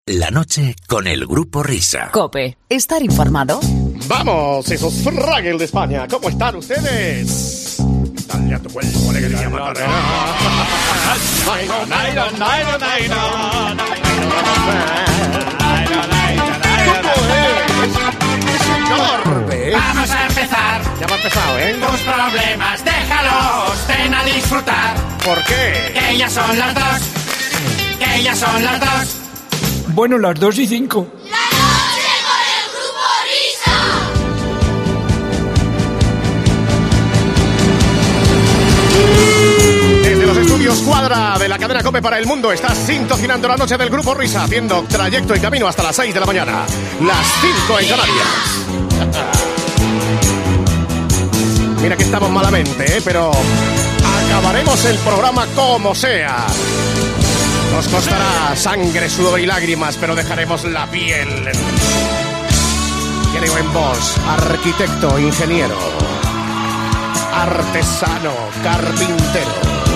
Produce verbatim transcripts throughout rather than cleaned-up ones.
La noche con el Grupo Risa. COPE. Estar informado. Vamos, esos Fraggle de España. ¿Cómo están ustedes? Dale a tu cuerpo alegría, Macarena. Vamos a empezar. Ya va empezado, ¿eh? Tus problemas, déjalos, ven a disfrutar. ¿Por qué? Que ya son las dos. Que ya son las dos. Bueno, las dos y cinco. ¡La noche con el Grupo Risa! Desde los estudios Cuadra de la cadena COPE para el mundo estás sintonizando la noche del Grupo Risa, haciendo trayecto y camino hasta las seis de la mañana. Las cinco en Canarias. Mira que estamos malamente, ¿eh? Pero acabaremos el programa como sea. Nos costará sangre, sudor y lágrimas, pero dejaremos la piel. Creo en vos, arquitecto, ingeniero, artesano, carpintero,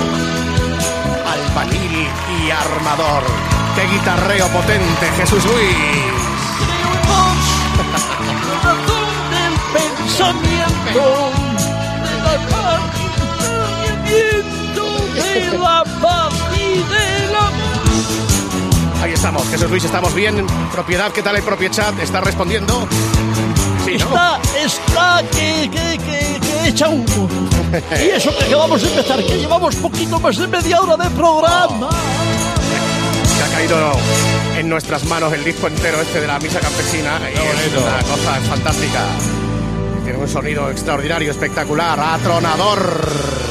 albañil y armador. ¡Qué guitarreo potente, Jesús Luis! Creo en vos, corazón del pensamiento, de la paz y el de la paz y del amor. Ahí estamos, Jesús Luis, estamos bien. Propiedad, ¿qué tal el Propiechat? ¿Está respondiendo? Sí, ¿no? Está, está, que, que, que, que echa humo. Y eso que acabamos de empezar, que llevamos poquito más de media hora de programa. Se ha caído en nuestras manos el disco entero este de la misa campesina. Y es una cosa fantástica. Tiene un sonido extraordinario, espectacular, atronador.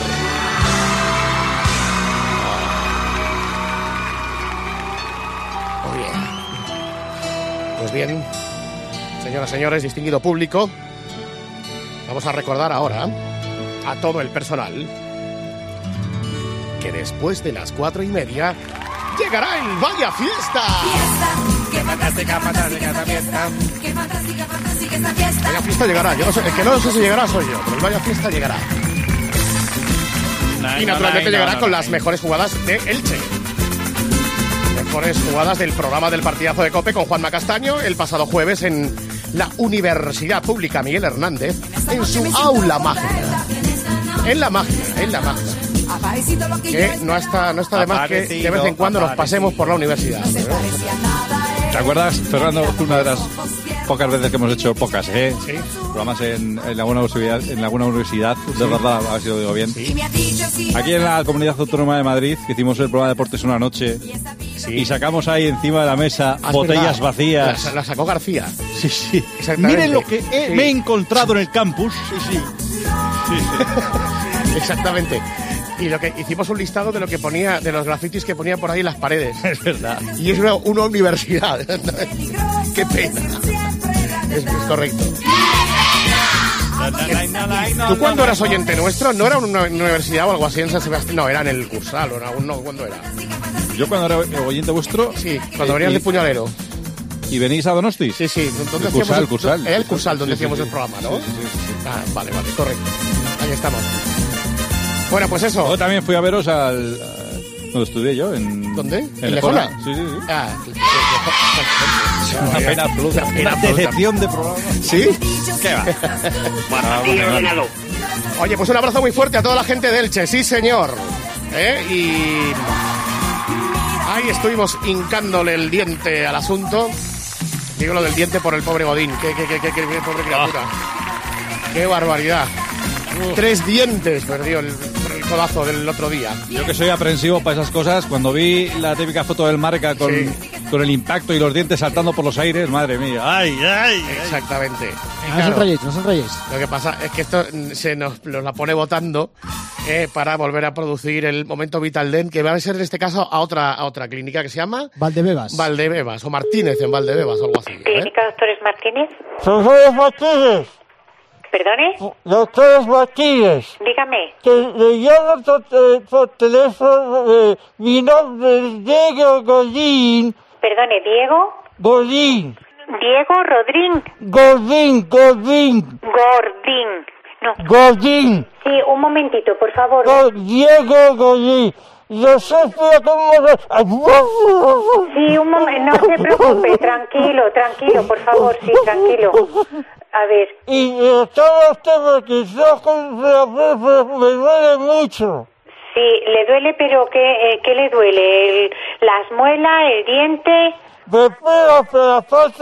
Muy bien. Pues bien, señoras y señores, distinguido público, vamos a recordar ahora a todo el personal que después de las cuatro y media llegará el Vaya Fiesta. Fiesta, qué fantástica, fantástica esta fiesta. Qué fantástica, fantástica esta fiesta. Vaya Fiesta llegará. Yo no sé, el que no sé si llegará soy yo, pero el Vaya Fiesta llegará. Y naturalmente llegará con las mejores jugadas de Elche. Mejores jugadas del programa del partidazo de COPE con Juanma Castaño el pasado jueves en la Universidad Pública Miguel Hernández, en su aula mágica. En la mágica, en la mágica. Que no está, no está de más que de vez en cuando nos pasemos por la universidad. ¿Te acuerdas, Fernando, una de las pocas veces que hemos hecho pocas, eh? Sí. Programas en, en alguna universidad, en alguna universidad, de sí. verdad, a ver si lo digo bien. Sí. Aquí en la Comunidad Autónoma de Madrid, que hicimos el programa de Deportes una noche, sí. y sacamos ahí encima de la mesa ah, botellas verdad. vacías. La, la sacó García. Sí, sí. Miren lo que he, sí. me he encontrado en el campus. Sí, sí. sí, sí. Exactamente. Y lo que hicimos un listado de lo que ponía, de los grafitis que ponía por ahí en las paredes. Es verdad. Y es una, una universidad. Qué pena. Es, es correcto. ¿Tú cuándo eras oyente nuestro? ¿No era una universidad o algo así en San Sebastián? No, era en el Cursal o no, no, ¿cuándo era? Yo cuando era oyente vuestro... Sí, cuando venías de Puñalero. ¿Y venís a Donosti? Sí, sí. El Cursal, el Cursal. Era el Cursal donde sí, hacíamos sí, el programa, ¿no? Sí, sí, sí. Ah, vale, vale, correcto. Ahí estamos. Bueno, pues eso. Yo también fui a veros al... donde estudié yo, en... ¿Dónde? ¿En, ¿En Lejona? Lejona? Sí, sí, sí. Ah, una pena absoluta. Una pena Una decepción de programa. ¿Sí? ¿Qué va? Bueno, oye, pues un abrazo muy fuerte a toda la gente de Elche, sí señor. ¿Eh? Y ahí estuvimos hincándole el diente al asunto. Digo lo del diente por el pobre Godín. Qué, qué, qué, qué, qué pobre criatura. Oh. Qué barbaridad. Uh. Tres dientes perdió el, el codazo del otro día. Yo que soy aprensivo para esas cosas, cuando vi la típica foto del Marca con, sí. con el impacto y los dientes saltando por los aires, madre mía. ¡Ay, ay! Exactamente. No os enrayéis, no os enrayéis. Lo que pasa es que esto se nos, nos la pone votando eh, para volver a producir el momento Vitaldent, que va a ser en este caso a otra, a otra clínica que se llama... Valdebebas. Valdebebas, o Martínez en Valdebebas, o algo así. ¿Clínica ¿eh? Doctores Martínez? ¡Doctores Martínez! ¿Perdone? Doctores Martínez. Dígame. Que le llamo por, eh, por teléfono. Eh, mi nombre es Diego Godín. Perdone, ¿Diego? Godín. ¿Diego Rodrín? Godín, Godín. Gordín. No. Godín. Sí, un momentito, por favor. No, Diego Godín. Yo sé cómo... Sí, un momento, no se preocupe, tranquilo, tranquilo, por favor, sí, tranquilo. A ver. Y estaba usted que me duele mucho. Sí, le duele, pero ¿qué, eh, ¿qué le duele? ¿El, ¿Las muelas, el diente? Me pega, pero aparte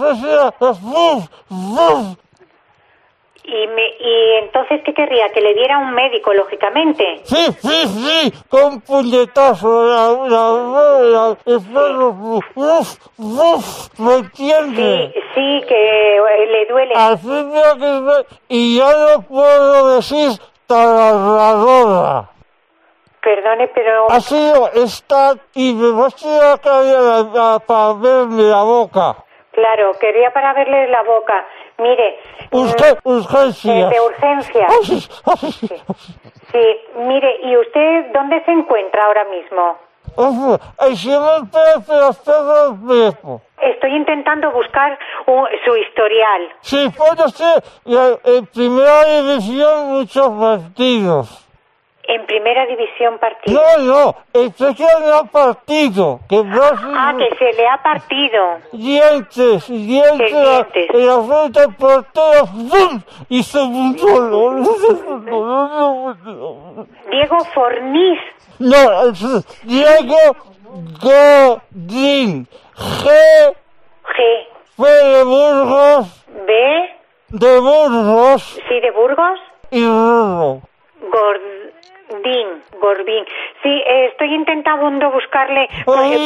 de Y, me, y entonces, ¿qué querría? Que le diera un médico, lógicamente. Sí, sí, sí, con puñetazo, la, la, la, ¿me entiende? Sí, sí, que le duele. Al fin que y ya no puedo decir taladradora. Perdone, pero... Ha sido esta y me va a tirar la, para verme la boca. Claro, quería para verle la boca. Mire... Usted, urgencia. Eh, de urgencia. Sí. Sí, mire, ¿y usted dónde se encuentra ahora mismo? Estoy intentando buscar un, su historial. Sí, puede ser. En primera división muchos partidos. En primera división partido. No, no, el pequeño partido. Que no, ah, que se le ha partido. Dientes, dientes. dientes. En la frente del portero, ¡bum! Y se murió. Diego Fornís. No, Diego Godín. G. G. B de Burgos. B. De Burgos. Sí, de Burgos. Y Burgos. Gordín. Gorbín. Sí, eh, estoy intentando buscarle... Porque...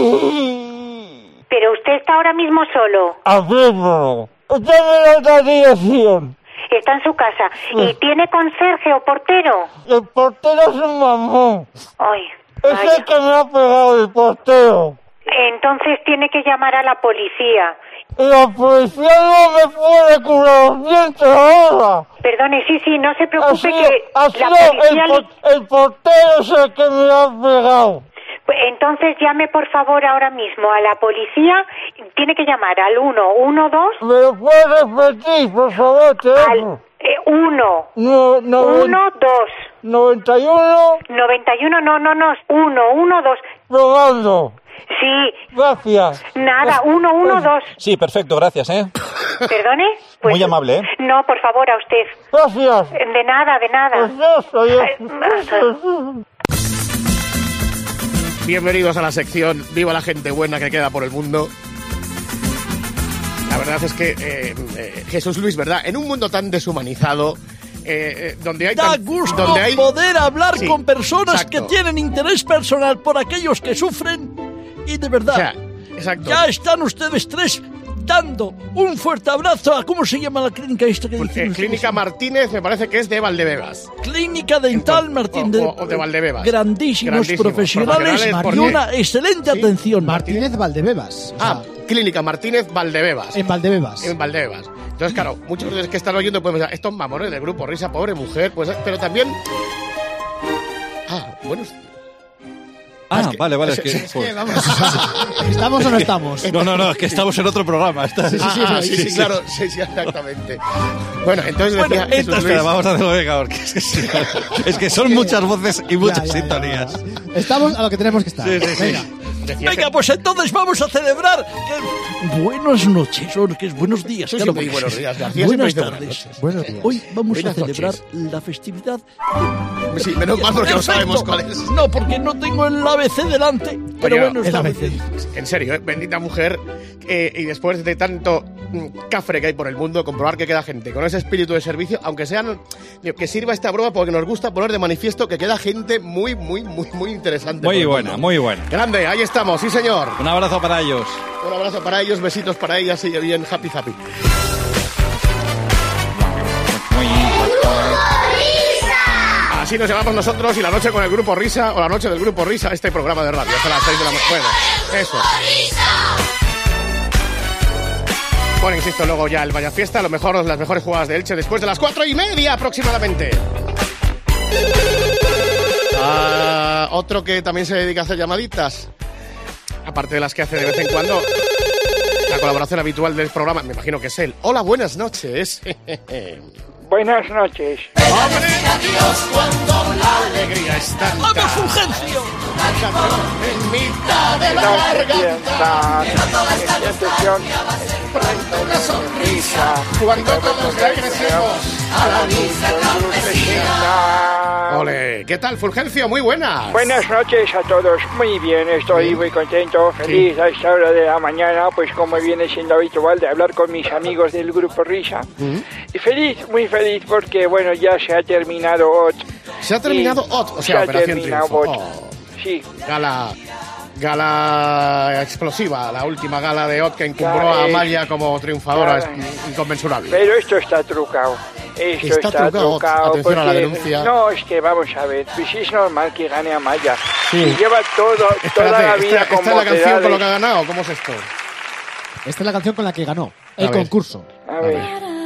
Pero usted está ahora mismo solo. Abrimos. Usted me da la dirección. Está en su casa. ¿Y tiene conserje o portero? El portero es un mamón. Ay, es el que me ha pegado el portero. Entonces tiene que llamar a la policía. La policía no me puede curar los dientes ahora. Perdone, sí, sí, no se preocupe sido, que la policía... El, le... el portero es el que me ha pegado. Entonces llame por favor ahora mismo a la policía. Tiene que llamar al uno uno dos. ¿Me lo puede repetir, por favor? Al eh, uno. No, no. uno dos. noventa y uno. noventa y uno, no, no, no. uno uno dos. Probando. Sí. Gracias. Nada, uno uno dos. Sí, perfecto, gracias, ¿eh? ¿Perdone? Pues, muy amable, ¿eh? No, por favor, a usted. Gracias. De nada, de nada. Adiós. Bienvenidos a la sección Viva la gente buena que queda por el mundo. La verdad es que eh, eh, Jesús Luis, ¿verdad? En un mundo tan deshumanizado, eh, eh, donde hay da tan, gusto donde hay... poder hablar sí, con personas exacto. que tienen interés personal por aquellos que sufren y de verdad, o sea, exacto. ya están ustedes tres dando un fuerte abrazo a, ¿cómo se llama la clínica esta que eh, Clínica Martínez, me parece que es de Valdebebas. Clínica Dental Martínez. O, o de Valdebebas. Grandísimos, Grandísimos profesionales, profesionales y una excelente ¿sí? atención. Martínez Valdebebas. O sea, ah, Clínica Martínez Valdebebas. En Valdebebas. En Valdebebas. Entonces, claro, muchos de los que están oyendo pueden pensar, estos mamones del grupo Risa, pobre mujer, pues, pero también... Ah, bueno... Ah, es que, vale, vale, es, es que... que, es que vamos, ¿estamos o no estamos? No, no, no, es que estamos en otro programa. Está... Sí, sí, sí, ah, sí, sí, sí, sí, sí, claro, sí, sí, exactamente. Bueno, entonces decía bueno, Jesús espera, Luis... vamos a hacerlo, venga, porque es que, es que son muchas voces y muchas ya, ya, sintonías. Ya, ya. Estamos a lo que tenemos que estar. Sí, sí, sí. Venga. Decía Venga, pues entonces vamos a celebrar que... Buenas noches, o que es buenos días. Tú claro, siempre porque... dices buenos días, García buenas siempre dice tardes. buenas Buenos días. Hoy vamos Buenas a celebrar noches. la festividad. Sí, menos mal porque no Perfecto. sabemos cuál es. No, porque no tengo el A B C delante. Pero Oye, bueno, el está A B C. bien. En serio, ¿eh? Bendita mujer. Eh, y después de tanto mm, cafre que hay por el mundo, comprobar que queda gente con ese espíritu de servicio, aunque sean. Que sirva esta broma porque nos gusta poner de manifiesto que queda gente muy, muy, muy, muy interesante. Muy por el buena, mundo. muy buena. Grande, ahí estamos, sí señor. Un abrazo para ellos. Un abrazo para ellos, besitos para ellas, sigue bien, happy, happy. Así nos llamamos nosotros y la noche con el Grupo Risa, o la noche del Grupo Risa, este programa de radio, hasta las seis de la mañana. Bueno, eso. Bueno, insisto, luego ya el Vaya Fiesta, lo mejor, las mejores jugadas de Elche después de las cuatro y media aproximadamente. Ah, otro que también se dedica a hacer llamaditas, aparte de las que hace de vez en cuando, la colaboración habitual del programa, me imagino que es él. Hola, buenas noches. Buenas noches. ¡Hombre! Dios, cuando la alegría es tanta. ¡Vamos, Fulgencio! En mitad de la No garganta. atención. Una sonrisa. Cuando todos regresemos a la misma. Ole, ¿qué tal, Fulgencio? Muy buenas. Buenas noches a todos. Muy bien, estoy muy contento, feliz sí. a esta hora de la mañana, pues como viene siendo habitual, de hablar con mis amigos del Grupo Risa. Uh-huh. Y feliz, muy feliz, porque bueno, ya se ha terminado O T. Se ha terminado O T, o sea, Operación Triunfo. Oh. Sí. Gala... Gala explosiva, la última gala de O T que encumbró a Amaya como triunfadora, es inconmensurable. Pero esto está trucado. Esto está, está trucado. trucado. Atención porque, a la denuncia. No, es que vamos a ver, pues es normal que gane Amaya. Sí. Y lleva todo, Espérate, toda la vida esta, como ¿Esta es la canción con lo que ha ganado? ¿Cómo es esto? Esta es la canción con la que ganó el a concurso. A ver. A ver.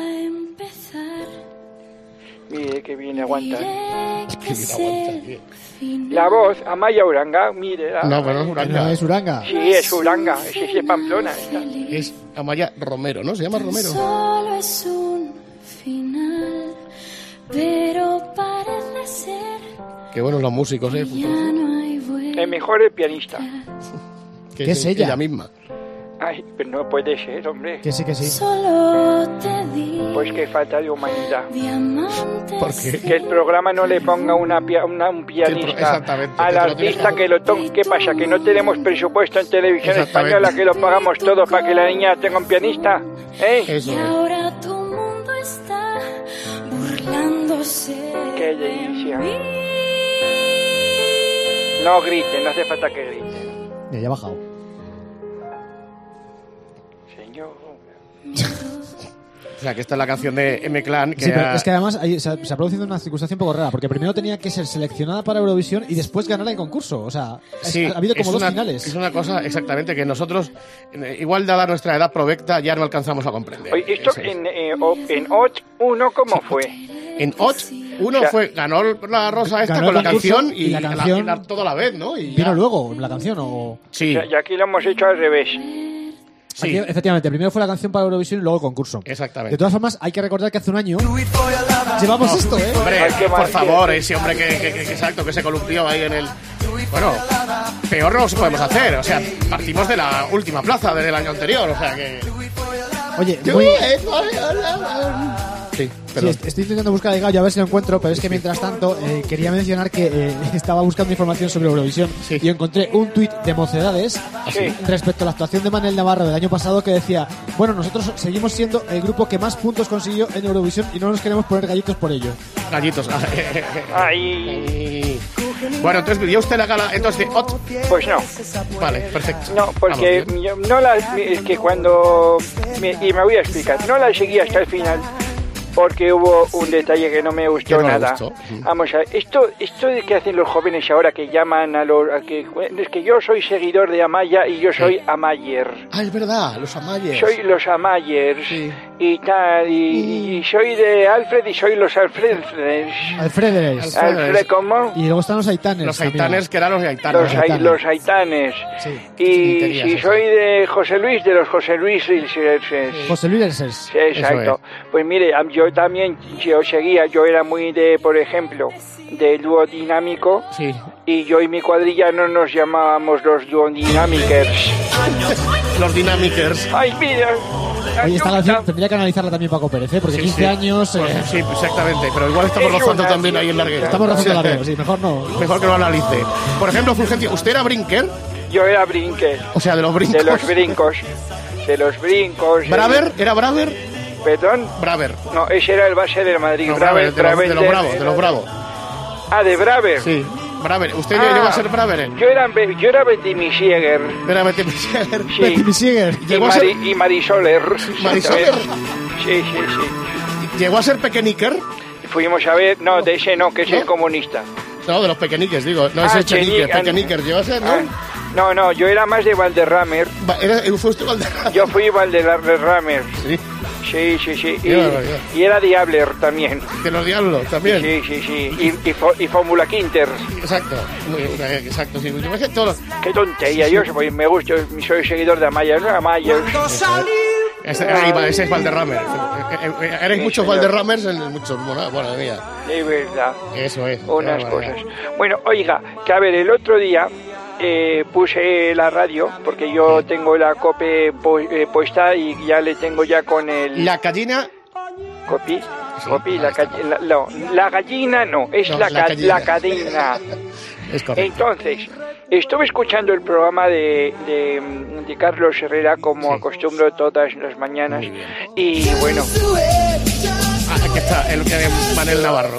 Mire que viene aguanta. Que viene aguanta, tío. La voz, Amaya Uranga, mire. La... No, pero no es Uranga. No es Uranga. Sí, es Uranga, es, es de Pamplona. Esta. Es Amaya Romero, ¿no? Se llama Romero. Solo es un final, pero parece ser. Qué buenos los músicos, ¿eh? El mejor es pianista. ¿Qué, ¿Qué es ella? Ella misma. Ay, pero no puede ser, hombre. Que sí, que sí. Solo te di pues que falta de humanidad. ¿Por qué? Que el programa no le ponga una, una un pianista al artista que lo toque. ¿Qué pasa? ¿Que no tenemos presupuesto en televisión española que lo pagamos todo para que la niña tenga un pianista? ¿Eh? Eso y ahora tu mundo está burlándose. Qué delicia. No griten, no hace falta que griten. Ya, ya ha bajado. O sea, que esta es la canción de M-Clan. Sí, pero ha... es que además hay, se, ha, se ha producido una circunstancia un poco rara, porque primero tenía que ser seleccionada para Eurovisión y después ganar el concurso. O sea, sí, es, ha habido como dos una, finales. Es una cosa, exactamente, que nosotros, igual dada nuestra edad provecta, ya no alcanzamos a comprender. Oye, esto Ese en, eh, en O T uno, ¿cómo sí. fue? En O T uno o sea, fue, ganó la rosa esta con la canción y, y la canción la, la, todo a la vez, ¿no? Y ¿vino ya. luego la canción o...? Sí. Y aquí lo hemos hecho al revés. Sí. Aquí, efectivamente, primero fue la canción para Eurovisión y luego el concurso. Exactamente. De todas formas, hay que recordar que hace un año llevamos no, esto, ¿eh? Hombre, Ay, por favor, ese hombre que, que, que, exacto, que se columpió ahí en el... Bueno, peor no lo podemos hacer. O sea, partimos de la última plaza del año anterior, o sea que... Oye, muy... Sí, sí, estoy intentando buscar el gallo a ver si lo encuentro, pero es que mientras tanto eh, quería mencionar que eh, estaba buscando información sobre Eurovisión sí. y encontré un tuit de Mocedades sí. respecto a la actuación de Manel Navarro del año pasado que decía: bueno, nosotros seguimos siendo el grupo que más puntos consiguió en Eurovisión y no nos queremos poner gallitos por ello. Gallitos. Ay. Bueno, entonces ¿vio usted la gala entonces de O T? Pues no. Vale, perfecto. No, porque yo, no la, es que cuando me, y me voy a explicar, no la seguí hasta el final. Porque hubo un detalle que no me gustó no nada. Gustó? Vamos a ver, esto, esto de que hacen los jóvenes ahora que llaman a los... A que, es que yo soy seguidor de Amaya y yo soy sí. Amayer. Ah, es verdad, los Amayers. Soy los Amayers sí. y tal, y, y soy de Alfred y soy los Alfreders. Alfreders. Alfred, ¿cómo? Y luego están los Aitanes. Los Aitanes, que eran los Aitanes. Los, Aitanes. los Aitanes. Sí. Y si soy de José Luis, de los José Luis. José Luis. Sí, exacto. Pues mire, yo también, yo seguía, yo era muy de, por ejemplo, de dúo dinámico. Sí. Y yo y mi cuadrilla no nos llamábamos los duodinamikers. Los dinamikers. Ay, mira. Oye, esta canción tendría que analizarla también Paco Pérez, ¿eh? Porque sí, quince sí. años... Pues, eh... sí, exactamente, pero igual estamos rozando también ahí en larguero. Estamos rozando larguero, sí, mejor no. Mejor que lo analice. Por ejemplo, Fulgencio, ¿usted era brinker? Yo era brinker. O sea, de los brincos. De los brincos. De los brincos. ¿Braver? ¿Era Braver? ¿Perdón? Braver. No, ese era el base del Madrid. No, Braver, Braver, de, Braver, los, de los bravos, de los bravos. Ah, de Braver. Sí, Braver. ¿Usted ah, llegó a ser Braver? Yo era, yo era Betty Misieger. Era Betty Misieger. Sí. Betty Misieger. Y, Mari, y Marisoler. Marisoler. Sí, sí, sí. ¿Llegó a ser Pequeniker? Fuimos a ver, no, de ese no, que ese ¿no? es comunista. No, de los Pequeniques, digo. No, ah, ese es Chenique, Pequeniker. ¿Llegó a ser, no? Ah, no, no, yo era más de Valderramer. ¿Era, ¿Fue usted Valderramer? Yo fui Valderramer. Sí. Sí, sí, sí. Y, yeah, yeah. y era Diabler también. ¿De los Diablos también? Sí, sí, sí. Y, y, y Fórmula Quinter. Exacto. Exacto, sí. Todo... Qué tontería. Yo me gusta, soy seguidor de Amaya. ¿No? Amaya. Ese, ahí va, ese es Valderramer. Eres muchos Valderramers en muchos... Bueno, mía. Es verdad. Eso es. Unas cosas. Bueno, oiga, que a ver, el otro día eh, puse la radio, porque yo tengo la COPE pu- eh, puesta y ya le tengo ya con el... La gallina... ¿Copi? ¿Copi? La, ca- la, no, la gallina no, es No, la, la ca- la cadena. Es correcto. Entonces, estuve escuchando el programa de, de, de Carlos Herrera, como Sí. acostumbro todas las mañanas, y bueno... Ah, aquí está, el, el Manel Navarro.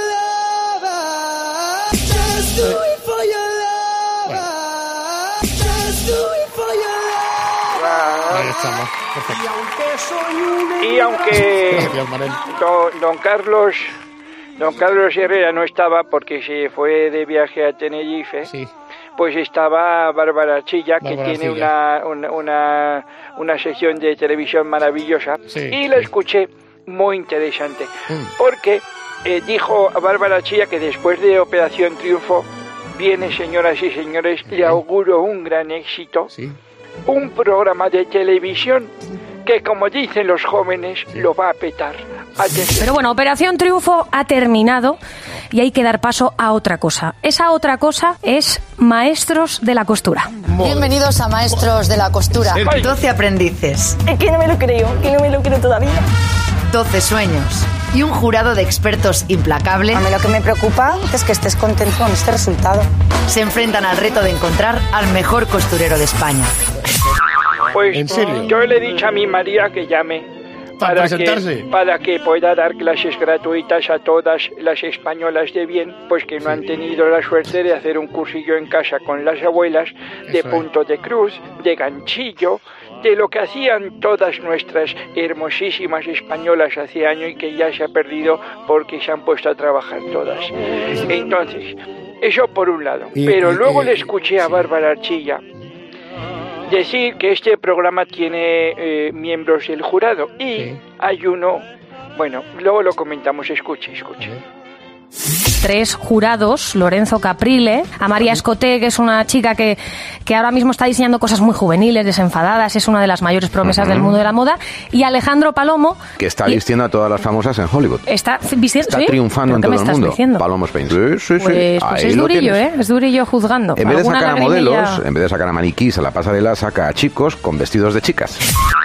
Ahí estamos. Perfecto. Y aunque Gracias, Manel. don, don Carlos don Carlos Herrera no estaba porque se fue de viaje a Tenerife, Sí. pues estaba Bárbara Chilla, que Bárbara tiene Chilla. una, una, una, una sección de televisión maravillosa, Sí. y la escuché muy interesante, Mm. porque eh, dijo a Bárbara Chilla que después de Operación Triunfo viene, señoras y señores, le auguro un gran éxito, Sí. un programa de televisión que, como dicen los jóvenes, lo va a petar. Atención. Pero bueno, Operación Triunfo ha terminado y hay que dar paso a otra cosa. Esa otra cosa es Maestros de la Costura. Bienvenidos a Maestros de la Costura. Ay. doce aprendices, Es que no me lo creo, que no me lo creo todavía. doce sueños y un jurado de expertos implacable A mí lo que me preocupa es que estés contento con este resultado. se enfrentan al reto de encontrar al mejor costurero de España. Pues ¿En serio? yo le he dicho a mi María que llame ¿Para que, presentarse? para que pueda dar clases gratuitas a todas las españolas de bien, pues que no han tenido la suerte de hacer un cursillo en casa con las abuelas de Eso es. punto de cruz, de ganchillo, de lo que hacían todas nuestras hermosísimas españolas hace años y que ya se ha perdido porque se han puesto a trabajar todas. Entonces, eso por un lado. Y- Pero y- luego y- le escuché a Bárbara Archilla decir que este programa tiene eh, miembros del jurado y Sí. hay uno, bueno, luego lo comentamos, escuche, escuche. Tres jurados, Lorenzo Caprile, a María Escoté, que es una chica que, que ahora mismo está diseñando cosas muy juveniles, desenfadadas, es una de las mayores promesas Ujú. del mundo de la moda, y Alejandro Palomo, Que está y- vistiendo a todas las famosas en Hollywood. está vistiendo, Está ¿sí? triunfando ¿Pero en qué todo me el estás mundo. diciendo? Paloma Spain. Sí, sí, sí. Pues, pues Ahí es lo durillo, tienes. ¿eh? Es durillo juzgando. En vez de Alguna sacar a lagrimilla- modelos, en vez de sacar a maniquís a la pasarela, saca a chicos con vestidos de chicas.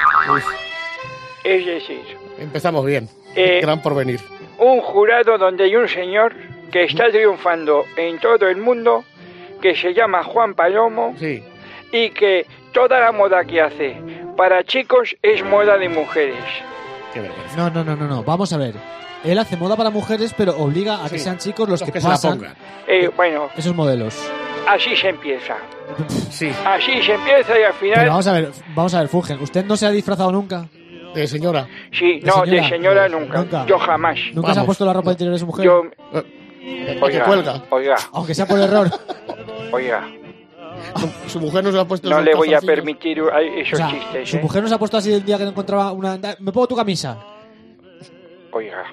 Es decir, Empezamos bien. Eh, Gran porvenir. un jurado donde hay un señor que está triunfando en todo el mundo, que se llama Juan Palomo, Sí. y que toda la moda que hace para chicos es moda de mujeres. Qué vergüenza. No, no, no, no, no. Vamos a ver. Él hace moda para mujeres, pero obliga a que Sí. sean chicos los, Los que, que se la pasan pongan. Eh, bueno, esos modelos. así se empieza. Sí. Así se empieza y al final... Pero vamos a ver, vamos a ver, Fulgen. ¿Usted no se ha disfrazado nunca? De señora. Sí, ¿De no, señora? de señora nunca. Nunca. Yo jamás. ¿Nunca se ha Vamos. puesto la ropa interior de su mujer? Yo, Eh, que oiga, cuelga. oiga, Aunque sea por error. oiga, Su, su mujer no se ha puesto no esos le voy a calzoncillos. permitir ay, O esos sea, chistes, su ¿eh? mujer no se ha puesto así el día que no encontraba una... Me pongo tu camisa. Oiga.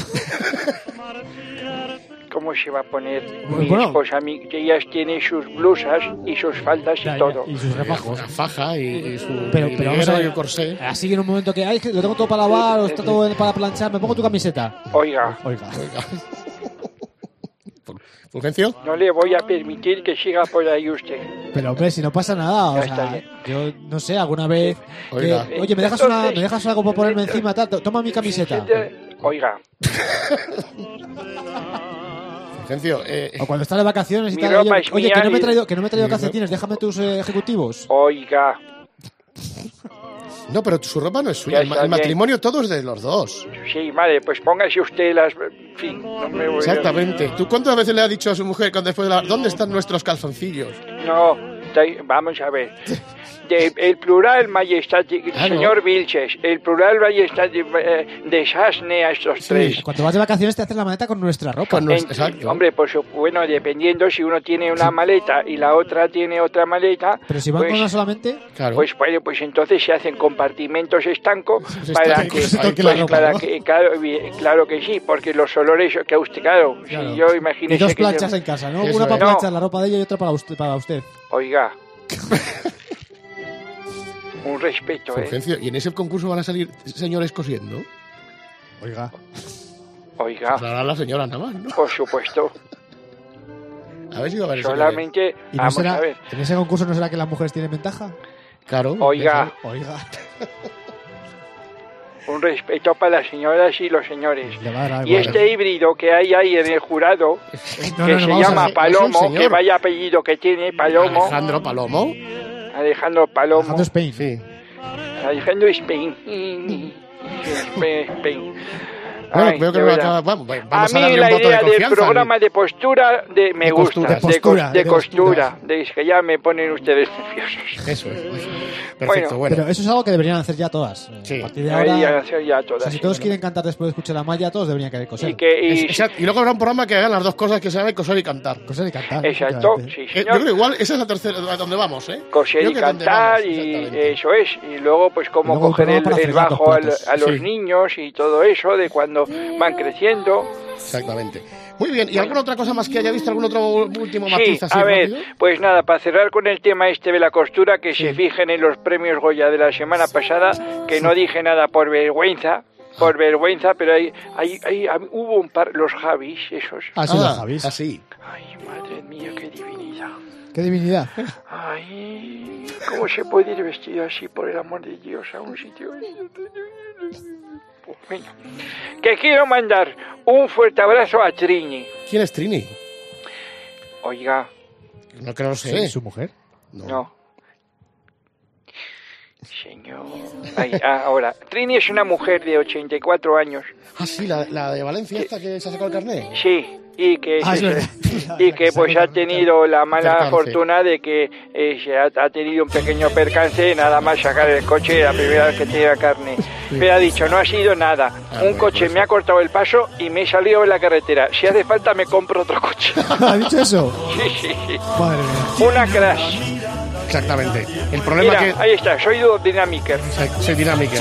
¿Cómo se va a poner Bueno, mi bueno. esposa? Mi, que ella tiene sus blusas y sus faldas y Ya, ya, todo. Y sus refajos. La faja y, y su Pero, y pero vamos a liguero y ver, el corsé. así que en un momento que, ay, que lo tengo todo para lavar o está todo para planchar, me pongo tu camiseta. Oiga, Oiga. ¿Fulgencio? no le voy a permitir que siga por ahí usted. Pero hombre, si no pasa nada, o Ya está sea, bien. yo no sé, alguna vez que, Oiga. oye, me dejas una, Entonces- me dejas algo para ponerme encima, tal, to- toma mi camiseta. Oiga, Fulgencio, eh, O cuando estás de vacaciones y Mi tal, ropa oye, es oye, mía que no me he y- traído, que no me he traído Mi ropa- calcetines, déjame tus eh, ejecutivos. oiga, no, pero su ropa no es Ya suya. El, ma- está el bien. matrimonio todo es de los dos. sí, vale, pues póngase usted las... En fin, no me voy a... Exactamente. ¿Tú cuántas veces le has dicho a su mujer cuando después de la... ¿Dónde están nuestros calzoncillos? No, te- vamos a ver. De- el plural majestático, Claro. señor Vilches, el plural majestático, eh, desasne a estos tres. Cuando vas de vacaciones te haces la maleta con nuestra ropa. Con nues- En- exacto. Hombre, pues bueno, dependiendo si uno tiene una maleta y la otra tiene otra maleta, Pero si van pues, con una solamente, Claro. pues, pues, pues entonces se hacen compartimentos estancos Pues para está- que, que se toque pues, la ropa, para ¿no? que- claro, bien, claro que sí, porque los olores que a usted, claro, claro. si yo y imagínese dos que planchas se- en casa, ¿no? Eso Una para es. planchar No. la ropa de ella y otra para usted. Para usted. Oiga, Un respeto, ¿eh? Fulgencio, ¿y en ese concurso van a salir señores cosiendo? Oiga. Oiga. Hablará la señora nada más, ¿no? Por supuesto. A ver si va a haber Solamente, ¿Y no vamos será, a ver. ¿En ese concurso no será que las mujeres tienen ventaja? Claro. Oiga. Oiga. Un respeto para las señoras y los señores. Le va a dar Y igual. este híbrido que hay ahí en el jurado, No, que no, no, se vamos a llama ver. Palomo, Es un señor. que vaya apellido que tiene, Palomo. Alejandro Palomo. Alejandro Palomo. Alejandro Spain. Sí. Alejandro Spain. Spain. Bueno, Ay, veo que de no verdad. acaba. Vamos, A vamos a, mí darle la un voto de idea del confianza. programa de postura de me De gusta, costura. de, De postura, cos- de de costura, de que ya me ponen ustedes nerviosos. Eso es. Eso. Perfecto, bueno. Pero eso es algo que deberían hacer ya todas. Sí. A partir de Deberían ahora, hacer ya o todas. sea, si sí. todos quieren cantar después de escuchar la malla, todos deberían querer coser. Y que y, Es- exacto. Y luego habrá un programa que hagan las dos cosas, que se llame coser y cantar. Coser y cantar. exacto, efectivamente. sí Eh, yo señor. creo que igual esa es la tercera, a donde vamos, ¿eh? Coser Creo y que es donde cantar vamos, y exactamente. eso es. Y luego pues cómo Y luego un coger el, programa para el fregar los bajo al- platos. a los Sí. niños y todo eso de cuando van creciendo. Exactamente. Muy bien. ¿Y alguna otra cosa más que haya visto? ¿Algún otro último Sí, matiz así a ver, rápido? pues nada, para cerrar con el tema este de la costura, que se fijen en los premios Goya de la semana pasada, que no dije nada por vergüenza, por vergüenza, pero hay, hay, hay, hay- hubo un par, los Javis, esos. Ah, sí, los Javis. Así. Ay, madre mía, qué divinidad. Qué divinidad. Ay, ¿cómo se puede ir vestido así, por el amor de Dios, a un sitio? Pues venga. Que quiero mandar un fuerte abrazo a Trini. ¿Quién es Trini? Oiga, No creo que lo sé. Sí, ¿su mujer? no. Señor. Ay, ah, ahora, Trini es una mujer de ochenta y cuatro años. Ah, sí, la, la de Valencia, esta que se ha sacado el carnet. Sí, y que, Ah, es se- verdad. y que pues ha tenido la mala Percance. fortuna de que eh, se ha, ha tenido un pequeño percance, nada más sacar el coche la primera vez que tenía carne. Pero ha dicho, no ha sido nada. Ah, Un bueno, coche pues. me ha cortado el paso y me he salido en la carretera. Si hace falta me compro otro coche. ¿Ha dicho eso? Sí, sí, sí. Madre mía. Una crash. Exactamente. El problema Mira, que... ahí está, soy Dynamiker. Soy, soy dinámica.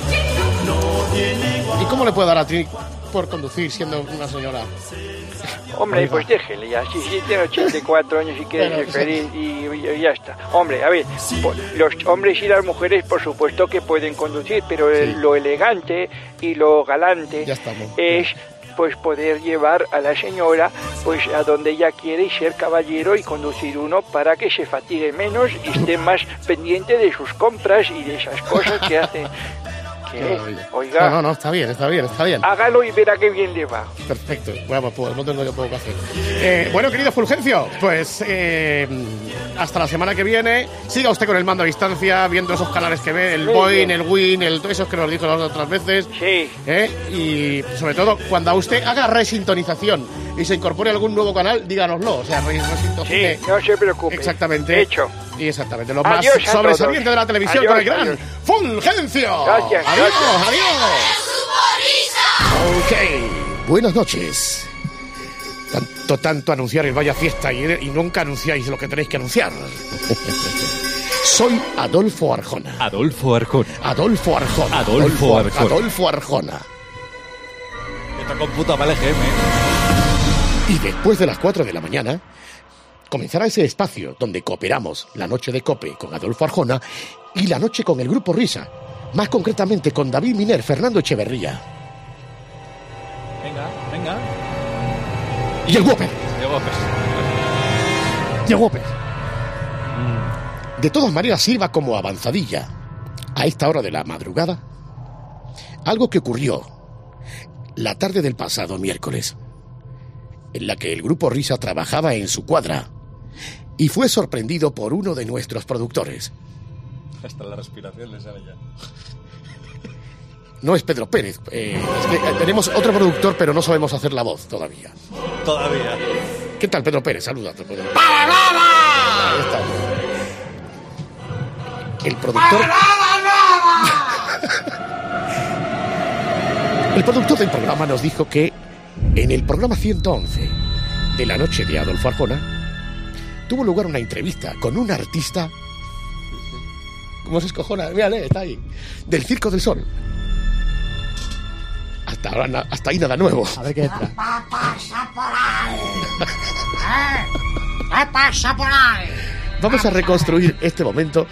¿Y cómo le puedo dar a Trini por conducir siendo una señora? Hombre, Oiga. pues déjele ya, si, si tiene ochenta y cuatro años y quiere Bueno, ser feliz y, y ya está. Hombre, a ver, po- los hombres y las mujeres por supuesto que pueden conducir, pero el- lo elegante y lo galante Ya estamos. es pues poder llevar a la señora pues a donde ella quiere y ser caballero y conducir uno para que se fatigue menos y esté más pendiente de sus compras y de esas cosas que hace. Qué ¿Qué? maravilla. Oiga, No, no, no, está bien, está bien, está bien. hágalo y verá qué bien le va. Perfecto. Bueno, pues no tengo yo poco que hacer. Eh, bueno, querido Fulgencio, pues eh, hasta la semana que viene. Siga usted con el mando a distancia, viendo esos canales que ve, el Muy Boeing, bien. el Win, el, todo eso que nos dijo las otras veces. Sí. ¿Eh? Y sobre todo, cuando a usted haga resintonización y se incorpore a algún nuevo canal, díganoslo. O sea, re- Sí, resintonice. no se preocupe. Exactamente. Hecho. Y exactamente, lo Adiós más a sobresaliente todos. de la televisión Adiós, con el gran adiós. Fulgencio. Gracias, Adiós, gracias. adiós. Ok, buenas noches. Tanto, tanto anunciar el Vaya Fiesta y, y nunca anunciáis lo que tenéis que anunciar. Soy Adolfo Arjona. Adolfo Arjona. Adolfo Arjona. Adolfo Arjona. Adolfo Arjona. Esta computa para el G M. Y después de las cuatro de la mañana, comenzará ese espacio donde cooperamos la noche de Cope con Adolfo Arjona y la noche con el Grupo Risa, más concretamente con David Miner, Fernando Echeverría Venga, venga. y el Whopper. Llegó, pues. Y el Whopper. De todas maneras sirva como avanzadilla a esta hora de la madrugada algo que ocurrió la tarde del pasado miércoles, en la que el Grupo Risa trabajaba en su cuadra y fue sorprendido por uno de nuestros productores. Hasta la respiración le sale ya. No es Pedro Pérez, eh, es que, eh, tenemos otro productor, pero no sabemos hacer la voz todavía. Todavía. ¿Qué tal, Pedro Pérez? Saluda. Pedro. Ahí está. El productor... El productor del programa nos dijo que en el programa ciento once de la noche de Adolfo Arjona tuvo lugar una entrevista con un artista... ¿Cómo se escojona? Mírale, está ahí. Del Circo del Sol. Hasta, ahora, na- hasta ahí nada nuevo. A ver qué entra. ¿Qué pasa por ahí? ¿Eh? ¿Qué pasa por ahí? Vamos a reconstruir este momento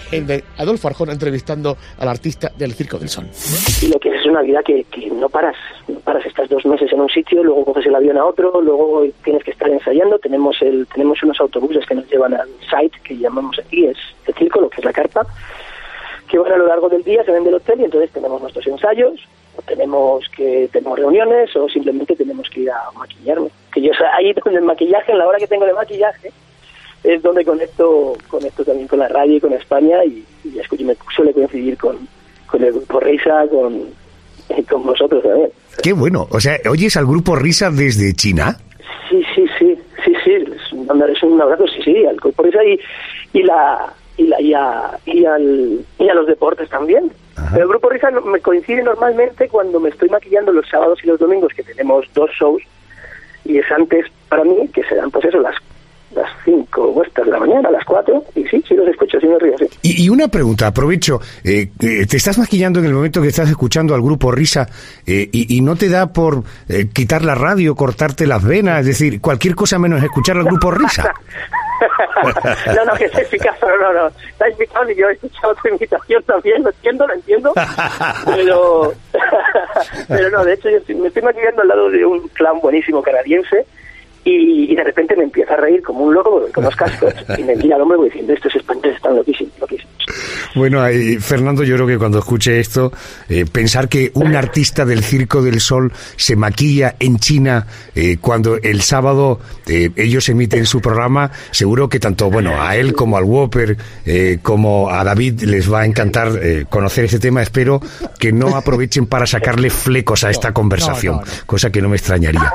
el de Adolfo Arjona entrevistando al artista del Circo del Sol. Y lo que es una vida que, que no paras, no paras, estás dos meses en un sitio, luego coges el avión a otro, luego tienes que estar ensayando, tenemos el tenemos unos autobuses que nos llevan al site, que llamamos aquí, es el circo, lo que es la carpa, que van a lo largo del día, se ven del hotel y entonces tenemos nuestros ensayos, o tenemos que tenemos reuniones o simplemente tenemos que ir a maquillarme. Que yo ahí donde el maquillaje, en la hora que tengo de maquillaje, es donde conecto conecto también con la radio y con España y, y escucho, me suele coincidir con, con el grupo Risa, con, con vosotros también. Qué bueno, o sea, ¿oyes al grupo Risa desde China? Sí, sí, sí, sí, sí, es un, es un abrazo, sí, sí, al grupo Risa y, y la... Y, la, y, a, y, al, y a los deportes también. Ajá. Pero el Grupo Risa no, me coincide normalmente cuando me estoy maquillando los sábados y los domingos, que tenemos dos shows, y es antes para mí, que serán pues eso, las las cinco vuestras de la mañana, a las cuatro, y sí, sí los escucho, sí me río, sí. Y, y una pregunta, aprovecho, eh, eh, te estás maquillando en el momento que estás escuchando al Grupo Risa, eh, y, y no te da por eh, quitar la radio, cortarte las venas, es decir, cualquier cosa menos escuchar al Grupo Risa. no, no, que es eficaz, no, no, no, está eficaz y yo he escuchado tu invitación también, lo entiendo, lo entiendo, pero pero no, de hecho yo estoy, me estoy maquillando al lado de un clown buenísimo canadiense y, y de repente me empieza a reír como un loco con los cascos y me mira al hombre diciendo, estos españoles están loquísimos, loquísimos. Bueno, eh, Fernando, yo creo que cuando escuche esto, eh, pensar que un artista del Circo del Sol se maquilla en China eh, cuando el sábado eh, ellos emiten su programa, seguro que tanto bueno a él como al Whopper, eh, como a David les va a encantar eh, conocer este tema. Espero que no aprovechen para sacarle flecos a esta conversación, no, no, no. cosa que no me extrañaría.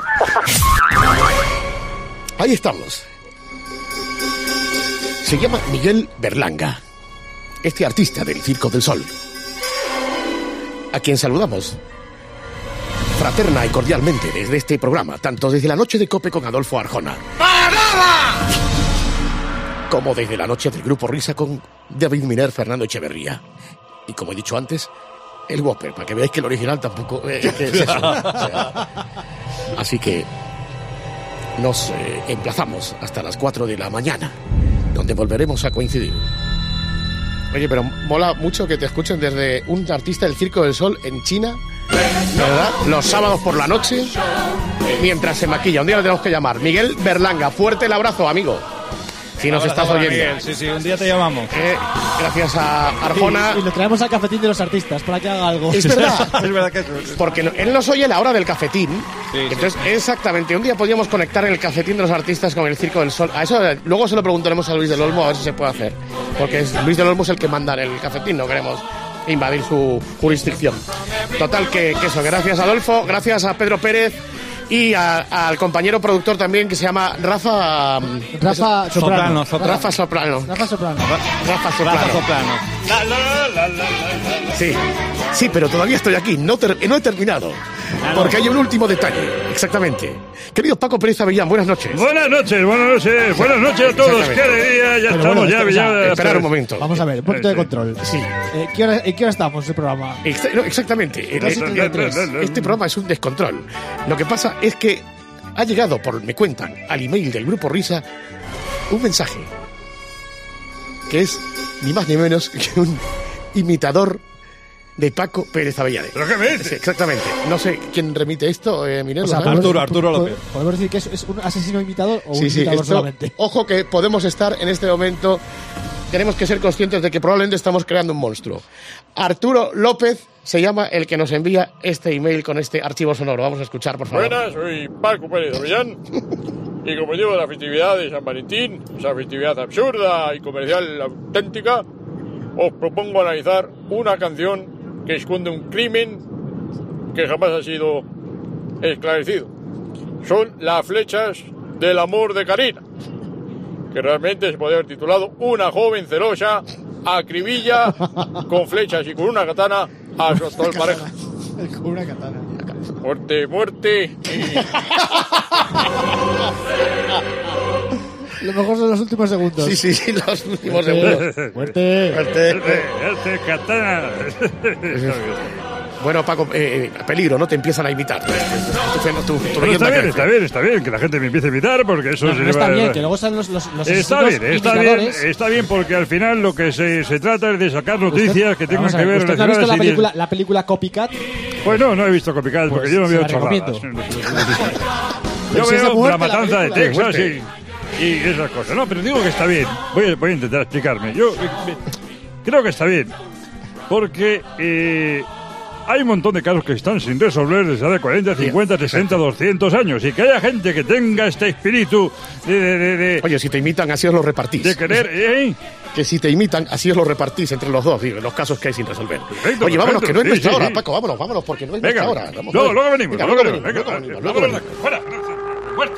Ahí estamos. Se llama Miguel Berlanga, este artista del Circo del Sol, a quien saludamos fraterna y cordialmente desde este programa, tanto desde la noche de COPE con Adolfo Arjona, como desde la noche del Grupo Risa con David Miner, Fernando Echeverría. Y como he dicho antes, el Whopper, para que veáis que el original tampoco eh, que es eso. O sea, así que nos eh, emplazamos hasta las cuatro de la mañana, donde volveremos a coincidir. Oye, pero mola mucho que te escuchen desde un artista del Circo del Sol en China, ¿verdad? Los sábados por la noche, mientras se maquilla. Un día lo tenemos que llamar. Miguel Berlanga, fuerte el abrazo, amigo. Si nos estás oyendo. Miguel, sí, sí, un día te llamamos. Eh, gracias a Arjona. Sí, y lo traemos al cafetín de los artistas para que haga algo. Es verdad. Es verdad que es... Porque no, él nos oye a la hora del cafetín. Sí, entonces, sí. exactamente, un día podríamos conectar el cafetín de los artistas con el Circo del Sol. A eso luego se lo preguntaremos a Luis del Olmo a ver si se puede hacer. Porque es, Luis del Olmo es el que manda en el cafetín, no queremos invadir su jurisdicción. Total, que, que eso, gracias a Adolfo, gracias a Pedro Pérez. Y a, al compañero productor también que se llama Rafa Rafa Soprano. Soprano, Soprano. Rafa Soprano. Rafa Soprano. Rafa Soprano. Rafa Soprano. La, la, la, la, la, la. Sí, sí, pero todavía estoy aquí, no, ter, no he terminado. Porque hay un último detalle, exactamente. Querido Paco Pérez Avellán, buenas noches. Buenas noches, buenas noches, buenas noches a todos. Qué alegría, ya Pero estamos, bueno, ya, o sea, ya. Esperar un momento. Vamos a ver, un poquito de control. Sí. Eh, ¿qué, hora, ¿En qué hora estamos el programa? Exa no, exactamente. dos y treinta y tres. Este programa es un descontrol. Lo que pasa es que ha llegado, por me cuentan, al email del Grupo Risa, un mensaje que es ni más ni menos que un imitador de Paco Pérez Avellán. ¿Pero qué me dices? Sí, exactamente. No sé quién remite esto, eh, Minero. O sea, Arturo, Arturo López. ¿Podemos decir que es, es un asesino imitador o Sí, un sí, imitador esto, solamente? ojo que podemos estar en este momento, tenemos que ser conscientes de que probablemente estamos creando un monstruo. Arturo López se llama el que nos envía este email con este archivo sonoro. Vamos a escuchar, por favor. Buenas, soy Paco Pérez Avellán. Y como llevo la festividad de San Valentín, esa festividad absurda y comercial auténtica, os propongo analizar una canción que esconde un crimen que jamás ha sido esclarecido. Son las flechas del amor de Karina, que realmente se podría haber titulado Una joven celosa acribilla con flechas y con una katana a su actual pareja. Con una katana. Muerte, muerte. Y... Lo mejor son los últimos segundos. Sí, sí, sí, los últimos segundos. Muerte. Muerte. Muerte, katana. Bueno, Paco, eh, peligro, ¿no? Te empiezan a imitar. Tu, tu, tu Pero está bien, está bien, está bien que la gente me empiece a imitar porque eso no, se no lleva... está bien, que luego salen los, los, los Está bien, está bien, está bien porque al final lo que se, se trata es de sacar noticias ¿Usted? que tengan Vamos a que ver, ver... ¿usted no ha visto la película, la película Copycat? Pues no, no he visto Copycat pues porque yo no veo chorradas. Yo veo La Matanza de Texas y, y esas cosas. No, pero digo que está bien. Voy a, voy a intentar explicarme. Yo eh, creo que está bien porque eh, hay un montón de casos que están sin resolver desde hace cuarenta, cincuenta, sesenta, doscientos años y que haya gente que tenga este espíritu de... de, de, de Oye, si te imitan, así os lo repartís. De querer... ¿eh? Que si te imitan, así os lo repartís entre los dos, digo, los casos que hay sin resolver. Perfecto, Oye, vámonos, perfecto, que no es sí, nuestra sí, hora, sí. Paco, vámonos, vámonos, porque no es Venga, nuestra hora. Vamos, luego, luego venimos, venga, luego venimos, venimos, luego venga, venimos, luego venimos. fuera, fuerte.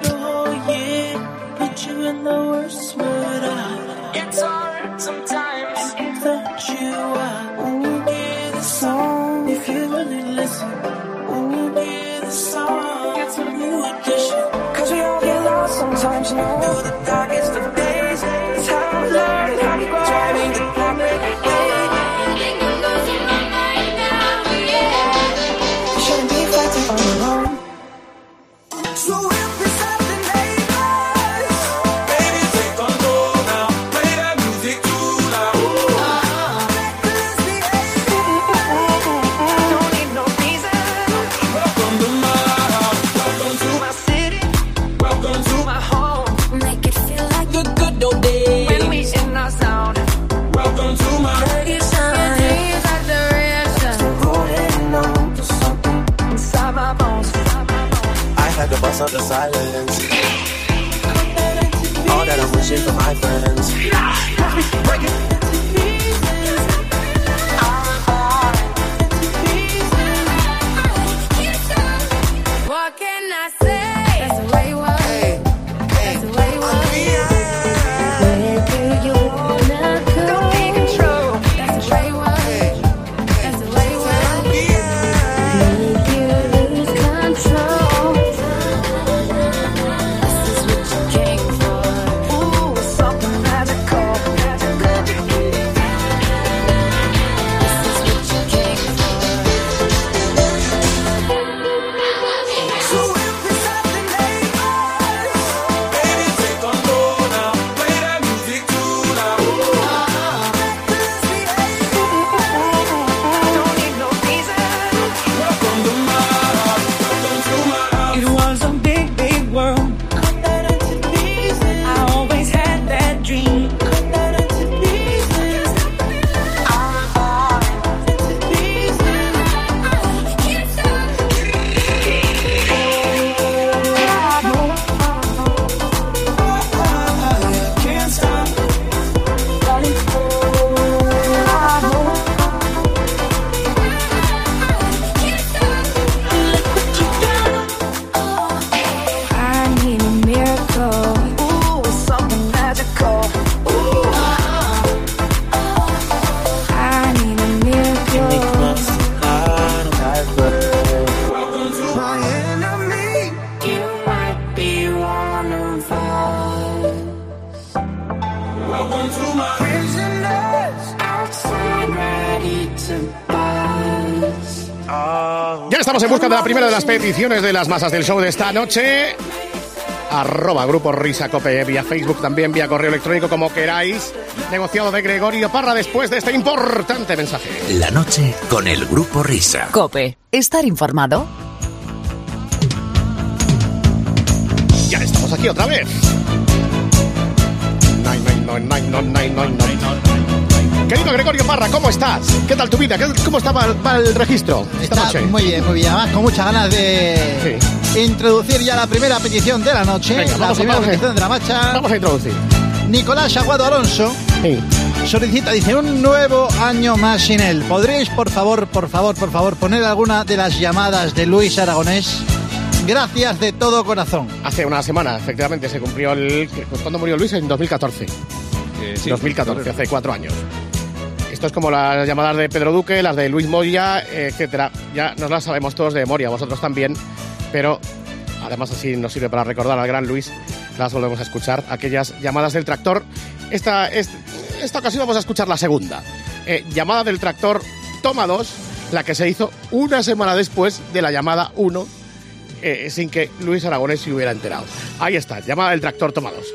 It's hard sometimes that you are. Won't hear the song if you really listen. Won't hear the song. It's a new edition. Cause we all get lost sometimes, you know. Through the darkest of days, it's how we learn how to grow. Driving the black you shouldn't be fighting on your own. So if it's something neighbors, baby, take control now. Play that music too loud. Reckless behavior. Don't need no reason. Welcome to my house. Welcome to my city. Welcome to my home. Make it feel like the good old days when we in our zone. Welcome to my dirty sun. Dreams like the reaction. Still holding on to something inside my bones. I had to bust up the silence. All that I'm wishing for my friends. Break it. What can I say? That's the way it was. That's the way it was. Where do you wanna go? Don't be in control. That's the way it was. That's the way it was. Make you lose control. This is what you came for. Ooh, something magical. This is what you came for. So if it's something neighbors, baby, take control now. Play that music too loud. Reckless behavior. Don't need no reason. Welcome to my heart. Welcome to my house. It was a big, big world. Cut that into pieces. I always had that dream. Cut that into pieces. I'm falling into pieces. Can't stop. Can't stop. Falling I need a miracle. Ooh, something magical. Ooh, I need a miracle. Welcome to my enemy. You might be one of us. Welcome to my prisoners outside, ready to bust. Ya estamos en busca de la primera de las peticiones de las masas del show de esta noche. Arroba Grupo Risa Cope, vía Facebook, también vía correo electrónico, como queráis. Negociado de Gregorio Parra después de este importante mensaje. La noche con el Grupo Risa. Cope, estar informado. Ya estamos aquí otra vez. Nine, nine, nine, nine, nine, nine, nine. Querido Gregorio Parra, ¿cómo estás? ¿Qué tal tu vida? ¿Qué- ¿Cómo estaba el, va el registro esta Está noche? muy bien, muy bien. Además, con muchas ganas de introducir ya la primera petición de la noche. Venga, la vamos a- primera vamos a- petición de la marcha. Vamos a introducir. Nicolás Aguado Alonso solicita, dice, un nuevo año más sin él. ¿Podréis, por favor, por favor, por favor, poner alguna de las llamadas de Luis Aragonés? Gracias de todo corazón. Hace una semana, efectivamente, se cumplió el... ¿Cuándo murió Luis? En dos mil catorce. sí, dos mil catorce, hace cuatro años. Esto es como las llamadas de Pedro Duque, las de Luis Moya, etcétera. Ya nos las sabemos todos de memoria, vosotros también, pero además así nos sirve para recordar al gran Luis. Las volvemos a escuchar, aquellas llamadas del tractor. Esta, es- esta ocasión vamos a escuchar la segunda. Eh, llamada del tractor, toma dos, la que se hizo una semana después de la llamada uno, eh, sin que Luis Aragonés se hubiera enterado. Ahí está, llamada del tractor, toma dos.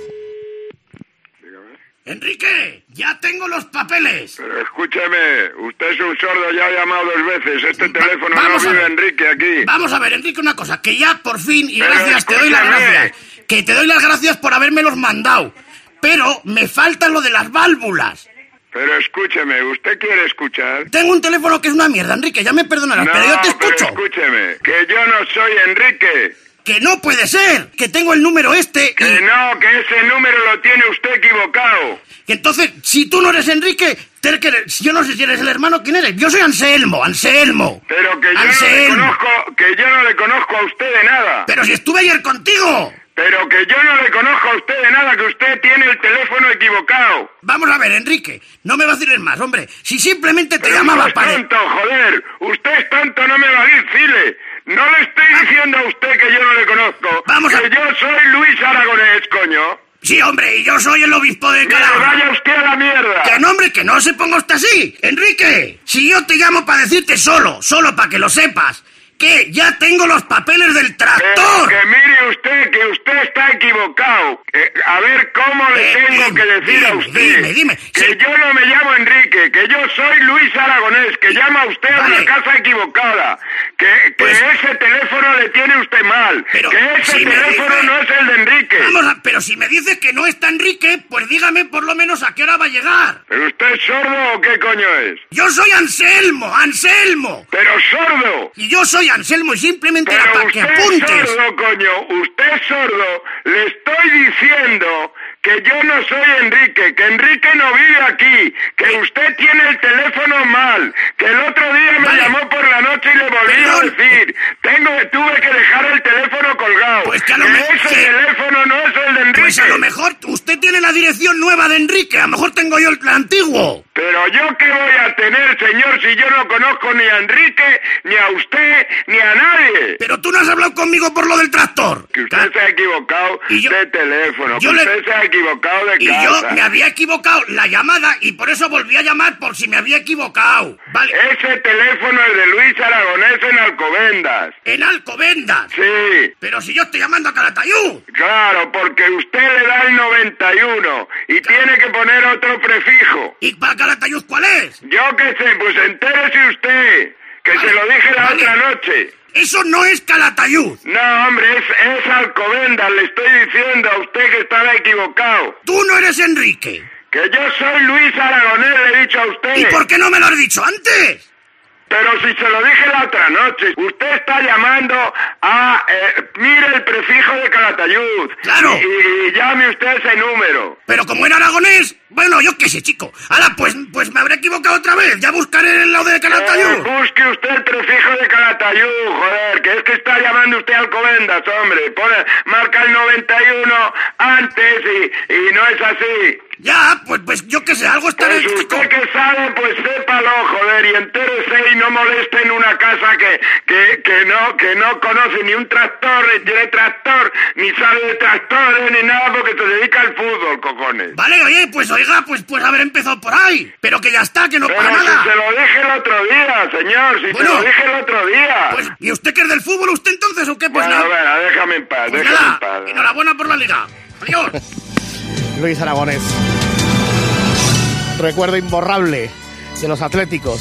Enrique, ya tengo los papeles. Pero escúcheme, usted es un sordo, ya ha llamado dos veces. Este teléfono Vamos no a vive ver. Enrique aquí. Vamos a ver, Enrique, una cosa, que ya por fin, y Pero gracias, te doy las escúchame. gracias, que te doy las gracias por habérmelos mandado, pero me falta lo de las válvulas. Pero escúcheme, ¿usted quiere escuchar? Tengo un teléfono que es una mierda, Enrique, ya me perdonarás, No, pero yo te pero escucho. escúcheme, que yo no soy Enrique. Que no puede ser, que tengo el número este. Que y... no, que ese número lo tiene usted equivocado. Y entonces, si tú no eres Enrique, te- que eres- yo no sé si eres el hermano, ¿quién eres? Yo soy Anselmo, Anselmo. Pero que yo Anselmo. no le conozco, que yo no le conozco a usted de nada. Pero si estuve ayer contigo. Pero que yo no le conozco a usted de nada, que usted tiene el teléfono equivocado. Vamos a ver, Enrique, no me vaciles más, hombre. Si simplemente te Pero llamaba usted es para... tonto, joder. Usted es tonto, no me va a decirle. No le estoy diciendo a usted que yo no le conozco. Vamos a- que yo soy Luis Aragonés, coño. Sí, hombre, y yo soy el obispo de Mire, Calahorra. vaya usted a la mierda. Que no, hombre, que no se ponga usted así. Enrique, si yo te llamo para decirte solo, solo para que lo sepas, que ya tengo los papeles del Pero tractor. que mire usted, que usted está equivocado. Eh, a ver cómo le Eh, tengo dime, que decir a dime, usted. dime, dime. Que Sí. yo no me llamo Enrique, que yo soy Luis Aragonés, que llama usted a Vale. una casa equivocada. Que, que Pues- ese teléfono le tiene usted mal. Pero que ese si me teléfono dice- no es el de Enrique. Vamos a... Pero si me dices que no está Enrique, pues dígame por lo menos a qué hora va a llegar. ¿Pero usted es sordo o qué coño es? Yo soy Anselmo, Anselmo. Pero sordo. Y yo soy Anselmo y simplemente era Pero para que usted es apuntes. sordo, coño. Usted es sordo. Le estoy diciendo que yo no soy Enrique, que Enrique no vive aquí, que usted tiene el teléfono mal, que el otro día me Vale. llamó por la noche y le volví Perdón. a decir, tengo, tuve que dejar el teléfono colgado. Pues que a lo que mejor- ese que- teléfono no es el de Enrique. Pues a lo mejor usted tiene la dirección nueva de Enrique, a lo mejor tengo yo el antiguo. Pero yo qué voy a tener, señor, si yo no conozco ni a Enrique, ni a usted, ni a nadie. Pero tú no has hablado conmigo por lo del tractor. Que usted se ha equivocado Y yo- de teléfono, yo que le- usted se ha equivocado de Y casa. yo me había equivocado la llamada y por eso volví a llamar por si me había equivocado. Vale. Ese teléfono es de Luis Aragonés en Alcobendas. En Alcobendas. Sí, Pero si yo estoy llamando a Calatayud. claro, porque usted le da el noventa y uno y tiene que poner otro prefijo. ¿Y para Calatayud cuál es? Yo qué sé, pues entérese usted, que Vale, se lo dije la vale. otra noche. Eso no es Calatayud. No, hombre, es, es Alcobendas, le estoy diciendo a usted que estaba equivocado. Tú no eres Enrique. Que yo soy Luis Aragonés, le he dicho a usted. ¿Y por qué no me lo has dicho antes? Pero si se lo dije la otra noche, usted está llamando a... eh, mire el prefijo de Calatayud. Claro. Y, y llame usted ese número. Pero como era aragonés, bueno, yo qué sé, chico. Ahora, pues, pues me habré equivocado otra vez. Ya buscaré el lado de Eh, Calatayud. busque usted el prefijo de Calatayud, joder, que es que está llamando usted a Alcobendas, hombre. Pone, marca el noventa y uno antes y, y no es así. Ya, pues, pues yo qué sé, algo estaré, Pues chico. usted que sabe, pues sépalo, joder, y entérese y no moleste en una casa que, que, que no que no conoce ni un tractor, ni tiene tractor, ni sabe de tractores, ni nada, porque se dedica al fútbol, cojones. Vale, oye, pues oiga, pues, pues haber empezado por ahí. Pero que ya está, que no Pero para si nada. se lo dije el otro día, señor, si Bueno, se lo dije el otro día. Pues, ¿y usted que es del fútbol, usted entonces o qué? Pues bueno, nada. bueno, déjame en paz, Pues déjame nada, en paz. enhorabuena por la liga. Adiós. Luis Aragonés. Recuerdo imborrable de los Atléticos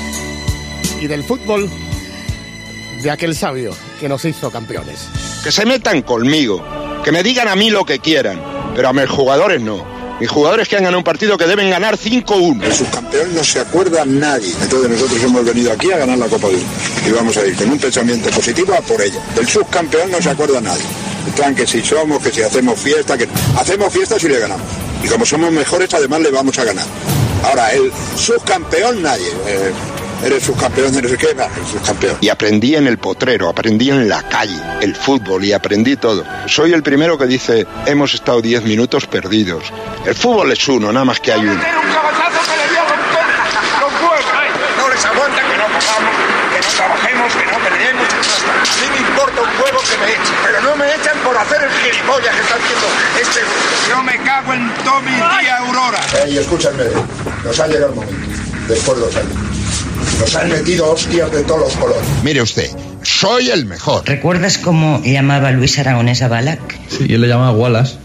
y del fútbol de aquel sabio que nos hizo campeones. Que se metan conmigo, que me digan a mí lo que quieran, pero a mis jugadores no. Mis jugadores que han ganado un partido que deben ganar cinco uno. El subcampeón no se acuerda nadie. Entonces nosotros hemos venido aquí a ganar la Copa del Mundo. Y vamos a ir con un pensamiento positivo a por ella. Del subcampeón no se acuerda nadie. En plan que si somos, que si hacemos fiesta, que hacemos fiesta si le ganamos. Y como somos mejores, además le vamos a ganar. Ahora, el subcampeón nadie. Eh, eres subcampeón de no sé qué, no, eres subcampeón. Y aprendí en el potrero, aprendí en la calle, el fútbol y aprendí todo. Soy el primero que dice, hemos estado diez minutos perdidos. El fútbol es uno, nada más que hay uno. Un cabezazo que le dio los huevos. No les aguanta que no comamos, que no trabajemos, que no peleemos. A mí me importa un huevo que me echen, pero no me echan por hacer el gilipollas que está haciendo este grupo. Yo me cago en Tommy y Aurora. Eh, y escúchame, nos ha llegado el momento. Después de los años. Nos han metido hostias de todos los colores. Mire usted, soy el mejor. ¿Recuerdas cómo llamaba Luis Aragonés a Balak? Sí, él le llamaba Wallace.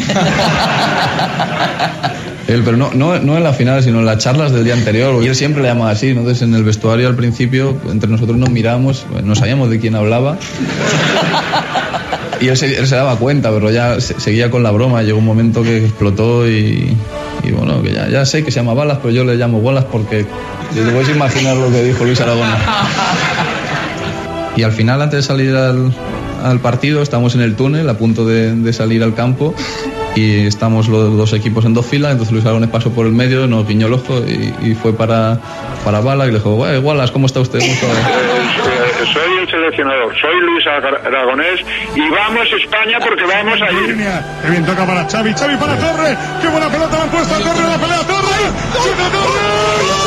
Él, pero no, no, no en la final, sino en las charlas del día anterior. Y él siempre le llamaba así. Entonces, en el vestuario al principio, entre nosotros nos miramos, no sabíamos de quién hablaba. Y él se, él se daba cuenta, pero ya se, seguía con la broma. Llegó un momento que explotó y, y bueno, que ya, ya sé que se llama Balas, pero yo le llamo Wallace porque te puedes imaginar lo que dijo Luis Aragonés. Y al final, antes de salir al, al partido, estamos en el túnel a punto de, de salir al campo y estamos los dos equipos en dos filas. Entonces Luis Aragonés pasó por el medio, nos guiñó el ojo y, y fue para, para Bala y le dijo: Wallace, ¿cómo está usted? ¿Cómo está? Eh, soy el seleccionador, soy Luis Aragonés y vamos España porque vamos a ir. Qué bien toca para Xavi, Xavi para Torre, qué buena pelota la han puesto a Torre, la pelea Torre, ¡chuta Torre!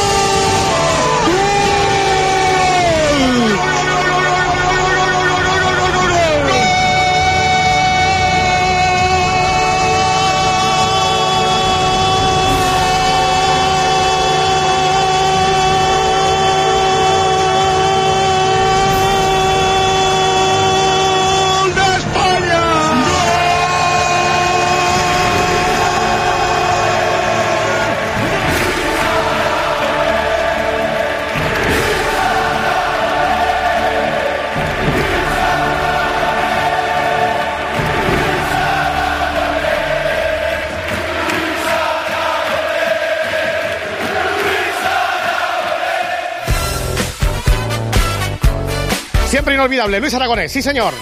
Siempre inolvidable, Luis Aragonés, sí señor.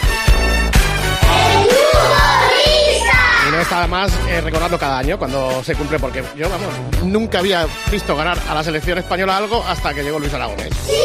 Y no está más eh, recordarlo cada año cuando se cumple, porque yo, vamos, nunca había visto ganar a la selección española algo hasta que llegó Luis Aragonés.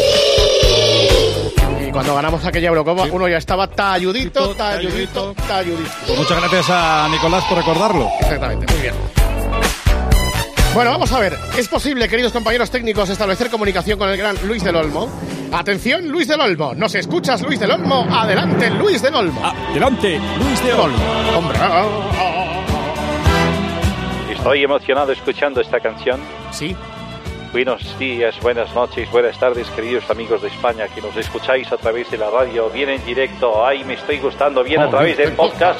Y cuando ganamos aquella Eurocopa, uno ya estaba talludito, talludito, talludito. Pues muchas gracias a Nicolás por recordarlo. Exactamente, muy bien. Bueno, vamos a ver. ¿Es posible, queridos compañeros técnicos, establecer comunicación con el gran Luis del Olmo? Atención, Luis del Olmo. ¿Nos escuchas, Luis del Olmo? Adelante, Luis del Olmo. Adelante, Luis del Olmo. Hombre. Estoy emocionado escuchando esta canción. Sí. Buenos días, buenas noches, buenas tardes, queridos amigos de España que nos escucháis a través de la radio, bien en directo. Ay, me estoy gustando bien a través del podcast.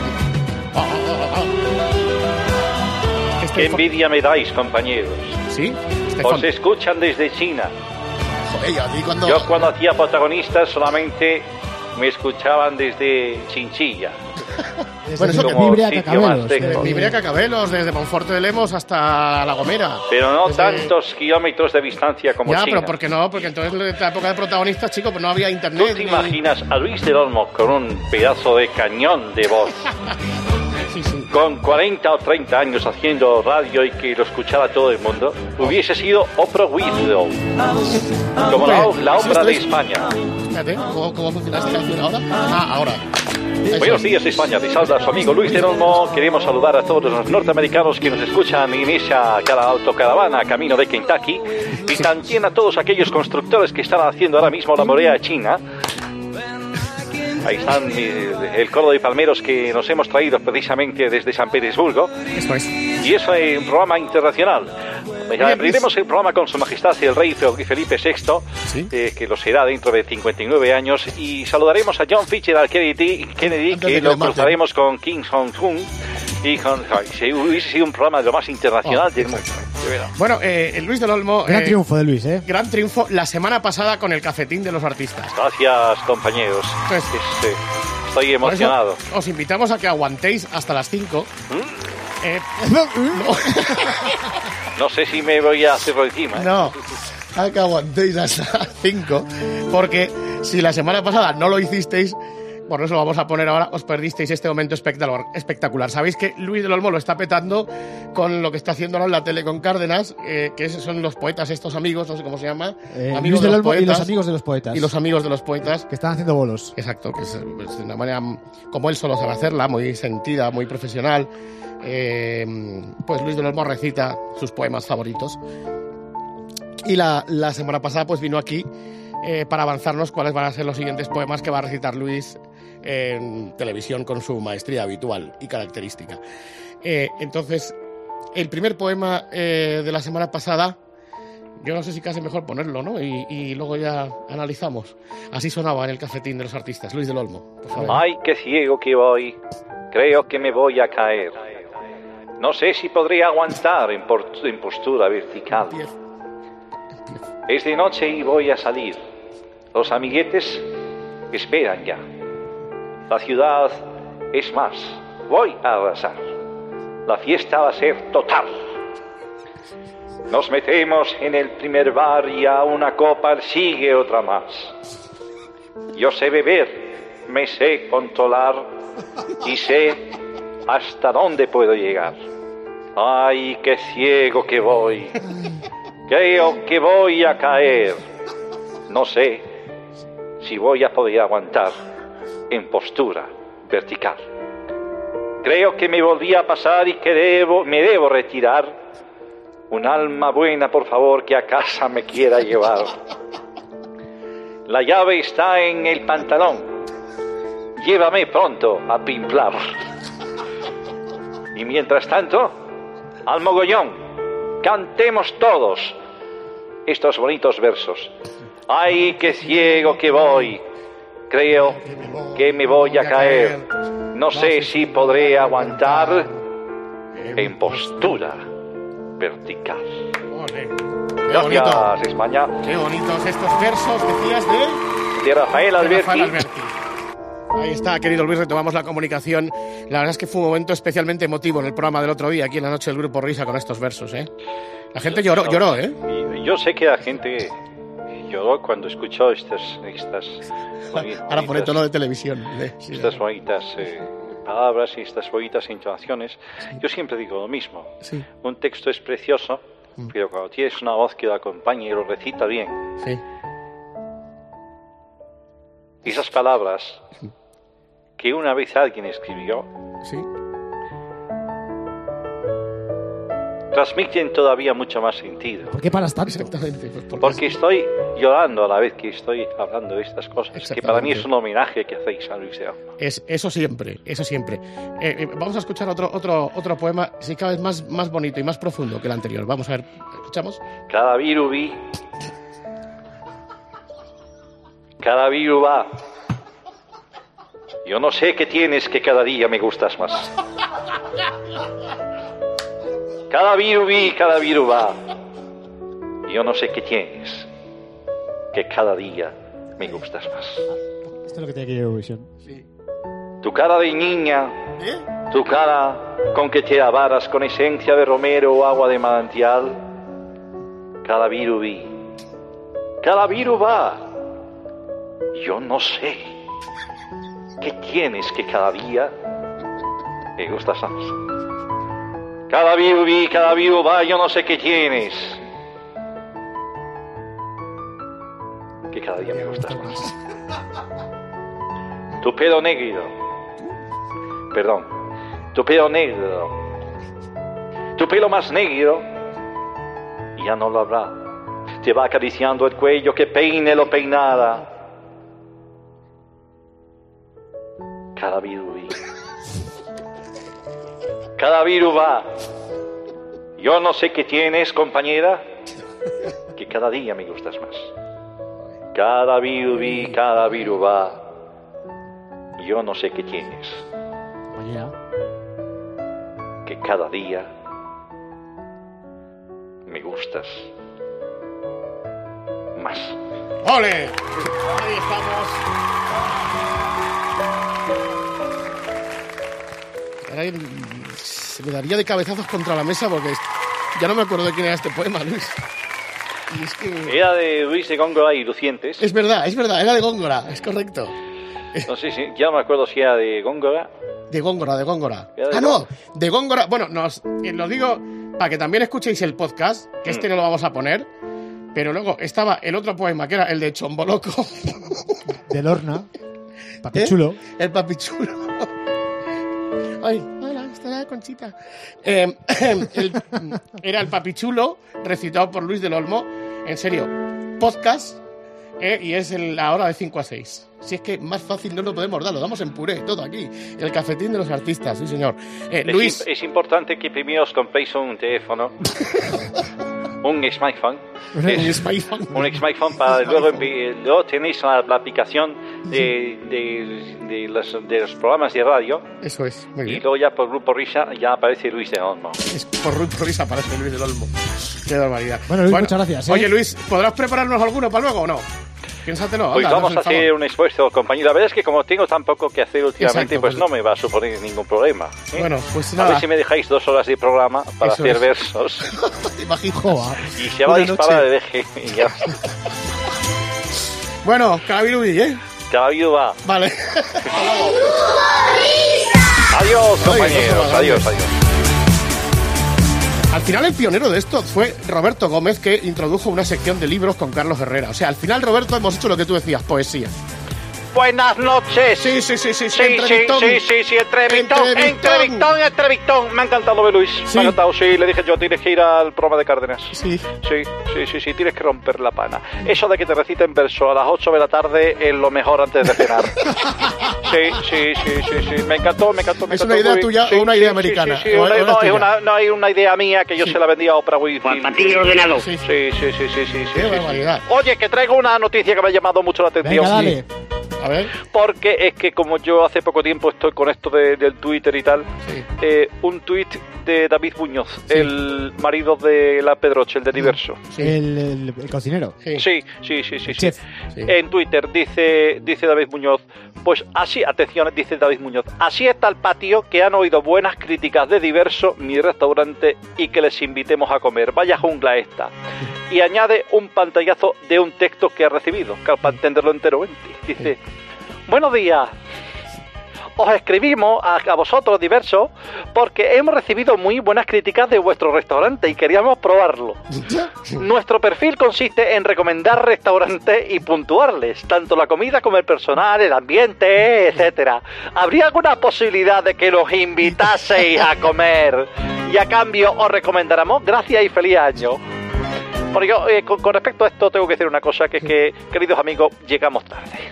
Qué envidia me dais, compañeros. ¿Sí? Os escuchan desde China. Joder, ¿y a ti cuando... Yo cuando hacía protagonistas solamente me escuchaban desde Chinchilla. Bueno, eso como que sitio más lejos. Vibrea Cacabelos, desde Monforte de Lemos hasta La Gomera. Pero no desde... tantos kilómetros de distancia como ya, China. Ya, pero ¿por qué no? Porque entonces en la época de protagonistas, chicos, pues no había internet. ¿Tú te ni... imaginas a Luis del Olmo con un pedazo de cañón de voz? Sí, sí. Con cuarenta o treinta años haciendo radio y que lo escuchara todo el mundo, hubiese sido Oprah Winfrey, como la, la ópera de España. Espérate, ¿cómo, cómo funciona esta canción ahora? Ah, ahora. Buenos días, España, te saluda su amigo Luis del Olmo. Queremos saludar a todos los norteamericanos que nos escuchan en esa autocaravana camino de Kentucky y también a todos aquellos constructores que están haciendo ahora mismo la muralla china. Ahí están el, el coro de palmeros que nos hemos traído precisamente desde San Petersburgo. Esto es. Y eso es un programa internacional. Abriremos el programa con Su Majestad el Rey Felipe sexto, ¿sí? eh, que lo será dentro de cincuenta y nueve años. Y saludaremos a John Fitzgerald Kennedy, Kennedy que lo cruzaremos con Kim Jong-un. Y con, ay, hubiese sido un programa de lo más internacional oh, del mundo. Bueno, eh, Luis del Olmo... Gran eh, triunfo de Luis, ¿eh? Gran triunfo la semana pasada con el cafetín de los artistas. Gracias, compañeros. Pues, este, estoy emocionado. Os invitamos a que aguantéis hasta las cinco. ¿Mm? Eh, no. No sé si me voy a hacerlo encima. ¿eh? No, a que aguantéis hasta las cinco. Porque si la semana pasada no lo hicisteis... Por eso lo vamos a poner ahora, os perdisteis este momento espectacular. espectacular. Sabéis que Luis del Olmo lo está petando con lo que está haciendo ahora en la tele con Cárdenas, eh, que son los poetas, estos amigos, no sé cómo se llama. Eh, amigos Luis del de los Olmo poetas, y los amigos de los poetas. Y los amigos de los poetas. Que están haciendo bolos. Exacto, que es, es de una manera como él solo sabe hacerla, muy sentida, muy profesional. Eh, pues Luis del Olmo recita sus poemas favoritos. Y la, la semana pasada pues vino aquí eh, para avanzarnos cuáles van a ser los siguientes poemas que va a recitar Luis en televisión con su maestría habitual y característica. Eh, entonces, el primer poema eh, de la semana pasada Yo no sé si casi mejor ponerlo, ¿no? Y, y luego ya analizamos. Así sonaba en el cafetín de los artistas. Luis del Olmo, por favor. Ay, qué ciego que voy. Creo que me voy a caer. No sé si podré aguantar en, por, en postura vertical. Es de noche y voy a salir. Los amiguetes esperan ya. La ciudad es más. Voy a arrasar. La fiesta va a ser total. Nos metemos en el primer bar y a una copa sigue otra más. Yo sé beber, me sé controlar y sé hasta dónde puedo llegar. Ay, qué ciego que voy. Creo que voy a caer. No sé si voy a poder aguantar en postura vertical. Creo que me volví a pasar y que debo, me debo retirar. Un alma buena, por favor, que a casa me quiera llevar. La llave está en el pantalón. Llévame pronto a Pimplar. Y mientras tanto, al mogollón, cantemos todos estos bonitos versos. Ay, qué ciego que voy. Creo que me voy a caer. No sé si podré aguantar en postura vertical. Qué Gracias, bonito. España. Qué bonitos estos versos, decías, de... De Rafael de Alberti. Rafael Alberti. Ahí está, querido Luis, retomamos la comunicación. La verdad es que fue un momento especialmente emotivo en el programa del otro día, aquí en la noche del Grupo Risa, con estos versos, ¿eh? La gente lloró, lloró, ¿eh? Y yo sé que la gente lloró cuando escuchó estas... estas bonitas, Ahora pone tono de televisión. ¿eh? Sí, estas bonitas eh, palabras y estas bonitas entonaciones. Yo siempre digo lo mismo. Sí. Un texto es precioso, pero cuando tienes una voz que lo acompaña y lo recita bien, Sí. esas palabras que una vez alguien escribió, Sí. transmiten todavía mucho más sentido. ¿Por qué paras tanto? Exactamente. Pues porque Porque estoy llorando a la vez que estoy hablando de estas cosas, que para mí es un homenaje que hacéis a Luis de Olmo. Es, eso siempre, eso siempre. Eh, eh, vamos a escuchar otro, otro, otro poema, si cada vez más, más bonito y más profundo que el anterior. Vamos a ver, ¿escuchamos? Cada virubi, cada viruba, yo no sé qué tienes que cada día me gustas más. Cada virubi, cada viruba, yo no sé qué tienes que cada día me gustas más. Esto es lo que tiene que ir Eurovisión. Tu cara de niña, tu cara con que te avaras con esencia de romero o agua de manantial, cada virubi, cada viruba, yo no sé qué tienes que cada día me gustas más. Cada virubi, cada viruba, yo no sé qué tienes que cada día me gustas más. Tu pelo negro, perdón, tu pelo negro, tu pelo más negro, ya no lo habrá. Te va acariciando el cuello, que peine lo peinara. Cada virubi, cada viruba, yo no sé qué tienes, compañera, que cada día me gustas más. Cada virubi, cada viruba, yo no sé qué tienes, Mañana. que cada día me gustas más. ¡Ole! Ahí estamos. Ahora se me daría de cabezazos contra la mesa porque ya no me acuerdo de quién era este poema, Luis. Y es que... Era de Luis de Góngora y Lucientes. Es verdad, es verdad, era de Góngora, es correcto. No sé si, ya no me acuerdo si era de Góngora. De Góngora, de Góngora. Era de Ah, no, de Góngora. Bueno, nos, eh, lo digo para que también escuchéis el podcast, que este no lo vamos a poner, pero luego estaba el otro poema, que era el de Chomboloco. De Lorna. Papichulo. ¿Eh? El papichulo. Ay, hola, está la Conchita. Eh, el, era el papichulo, recitado por Luis del Olmo. En serio, podcast, eh, y es el, la hora de cinco a seis. Si es que más fácil no lo podemos dar, lo damos en puré, todo aquí. El cafetín de los artistas, sí señor. Eh, Es, Luis... im- es importante que primero os compréis un teléfono, un smartphone. Un smartphone. Un smartphone para luego, envi- luego tenéis la, la aplicación de, de, de, los, de los programas de radio. Eso es, muy bien. Y luego ya por Grupo Risa ya aparece Luis del Olmo. Es por Grupo Risa aparece Luis del Olmo. Qué barbaridad. Bueno, Luis, muchas gracias. ¿eh? Oye, Luis, ¿podrás prepararnos alguno para luego o no? Piénsatelo. Pues anda, vamos a hacer un esfuerzo, compañero. La verdad es que como tengo tan poco que hacer últimamente, Exacto, pues pues- no me va a suponer ningún problema. ¿eh? Bueno, pues A nada. ver si me dejáis dos horas de programa para Eso hacer es. versos. ¿Te imaginas? Y se va a Una disparar noche. de deje. Y ya. Bueno, Cabiludi, ¿eh? Caballo va. Vale. Adiós, compañeros. Ay, Adiós, adiós. Al final el pionero de esto fue Roberto Gómez, que introdujo una sección de libros con Carlos Herrera. O sea, al final, Roberto, hemos hecho lo que tú decías, poesía. Buenas noches. Sí, sí, sí, sí, Sí, entre sí, Victón. sí, sí, sí, entre Victón, Entre entre Victón. Victón, entre Victón. Me ha encantado ver Luis. Sí. Me ha encantado, sí. Le dije yo, tienes que ir al programa de Cárdenas. Sí. Sí, sí, sí, sí, tienes que romper la pana. Eso de que te reciten verso a las ocho de la tarde es lo mejor antes de cenar. Sí, sí, sí, sí, sí. Me encantó, me encantó. Me ¿Es una encantó, idea Luis. tuya Sí, o una sí, idea sí, americana? Sí, sí, ¿O una- es no, es tuya? una, no, hay una idea mía que yo se la vendía a Oprah Winfrey. Para ti ordenado. Sí, sí, sí, sí, sí, sí, Qué sí, sí. barbaridad. Oye, que traigo una noticia que me ha llamado mucho la atención. Venga, dale. A ver. Porque es que como yo hace poco tiempo estoy con esto de- del Twitter y tal, eh, un tuit de David Muñoz, el marido de la Pedroche, el de Diverso. El, el- el cocinero. Sí, sí, sí, sí, sí. Chef. En Twitter dice, dice David Muñoz, pues así, atención, dice David Muñoz, así está el patio, que han oído buenas críticas de Diverso, mi restaurante, y que les invitemos a comer. Vaya jungla esta. Y añade un pantallazo de un texto que ha recibido, claro, para entenderlo enteramente. Dice, buenos días. Os escribimos a, a vosotros, Diverso, porque hemos recibido muy buenas críticas de vuestro restaurante y queríamos probarlo. Nuestro perfil consiste en recomendar restaurantes y puntuarles, tanto la comida como el personal, el ambiente, etcétera. ¿Habría alguna posibilidad de que nos invitaseis a comer y a cambio os recomendáramos? Gracias y feliz año. Porque yo, eh, con, con respecto a esto, tengo que decir una cosa, que es que, queridos amigos, llegamos tarde.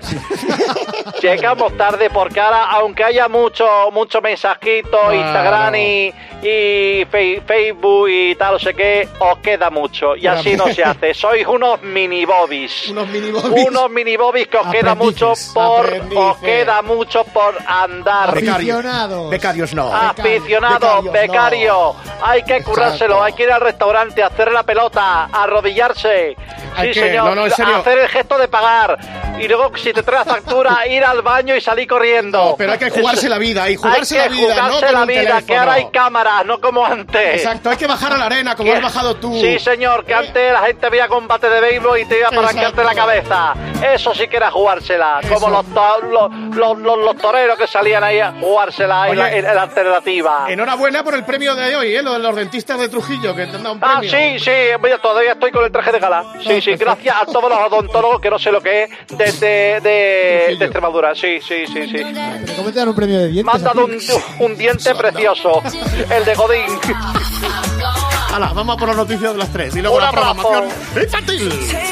Llegamos tarde porque ahora, aunque haya mucho mucho mensajito, Claro. Instagram y, y fe- Facebook y tal, no sé qué, os queda mucho. Y así no se hace. Sois unos mini bobbies. Unos mini bobbies. Unos mini bobbies que os queda Aprendices, mucho por aprendices. os queda mucho por andar. Aficionados. Becarios no. Aficionados, Becarios, becario, hay que currárselo, Exacto. hay que ir al restaurante, hacer la pelota, arrodillarse, Hay sí que- señor, no, no, en serio. hacer el gesto de pagar y luego si te trae la factura ir al baño y salir corriendo. No, pero hay que jugarse la vida y jugarse hay la que vida, no jugarse con la un vida, teléfono. que ahora hay cámaras, no como antes. Exacto, hay que bajar a la arena como Que- has bajado tú. Sí, señor, que antes la gente veía combate de béisbol y te iba para arrancarte Exacto. la cabeza. Eso sí que era jugársela. Eso. Como los, to- los, los, los- los toreros que salían ahí a jugársela en Oye, la, en la alternativa. Enhorabuena por el premio de hoy, ¿eh? Lo de los dentistas de Trujillo, que te han dado un Ah, premio. sí, sí, mira, todavía estoy con el traje de gala. Sí, sí, gracias a todos los odontólogos que no sé lo que es de, de, de, de Extremadura. Sí, sí, sí, sí. Pero ¿cómo te dan un premio de Me dientes? han dado un, un diente precioso, el de Godín. Hala, vamos a por las noticias de las tres y luego Un la abrazo. programación infantil.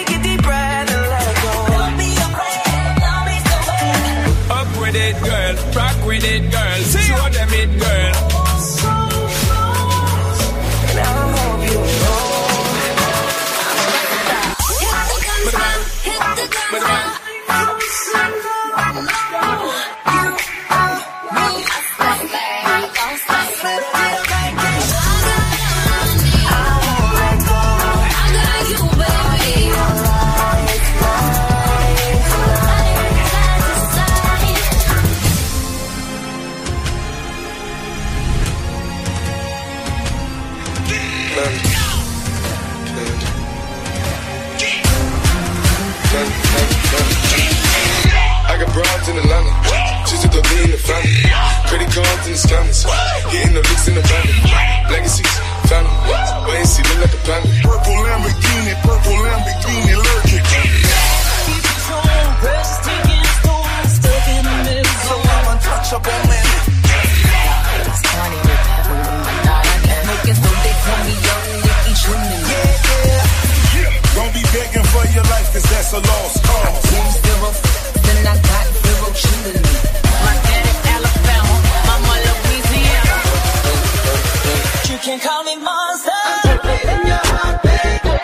Up with it, girl. Rock with it, girl. Show them it, girl. I got broads in Atlanta, just to throw me in the family. Credit cards and the scammers, getting the licks in the van. Legacies, family, wait and see, look like a panda. Purple Lamborghini, purple Lamborghini, lurking. So I'm untouchable, man. Don't be begging for your life, cause that's a lost cause. Then I got zero children. My daddy Alabama, mama Louisiana. You can call me monster.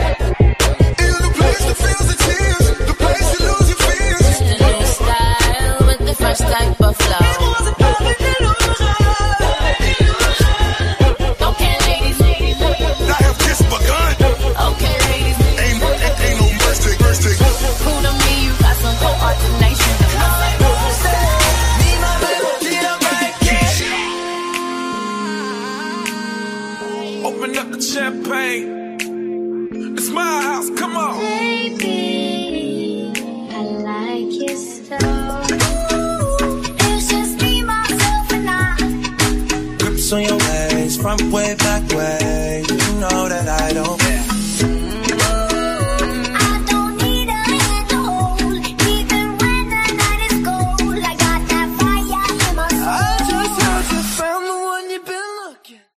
on your ways, front way, back way. You know that I don't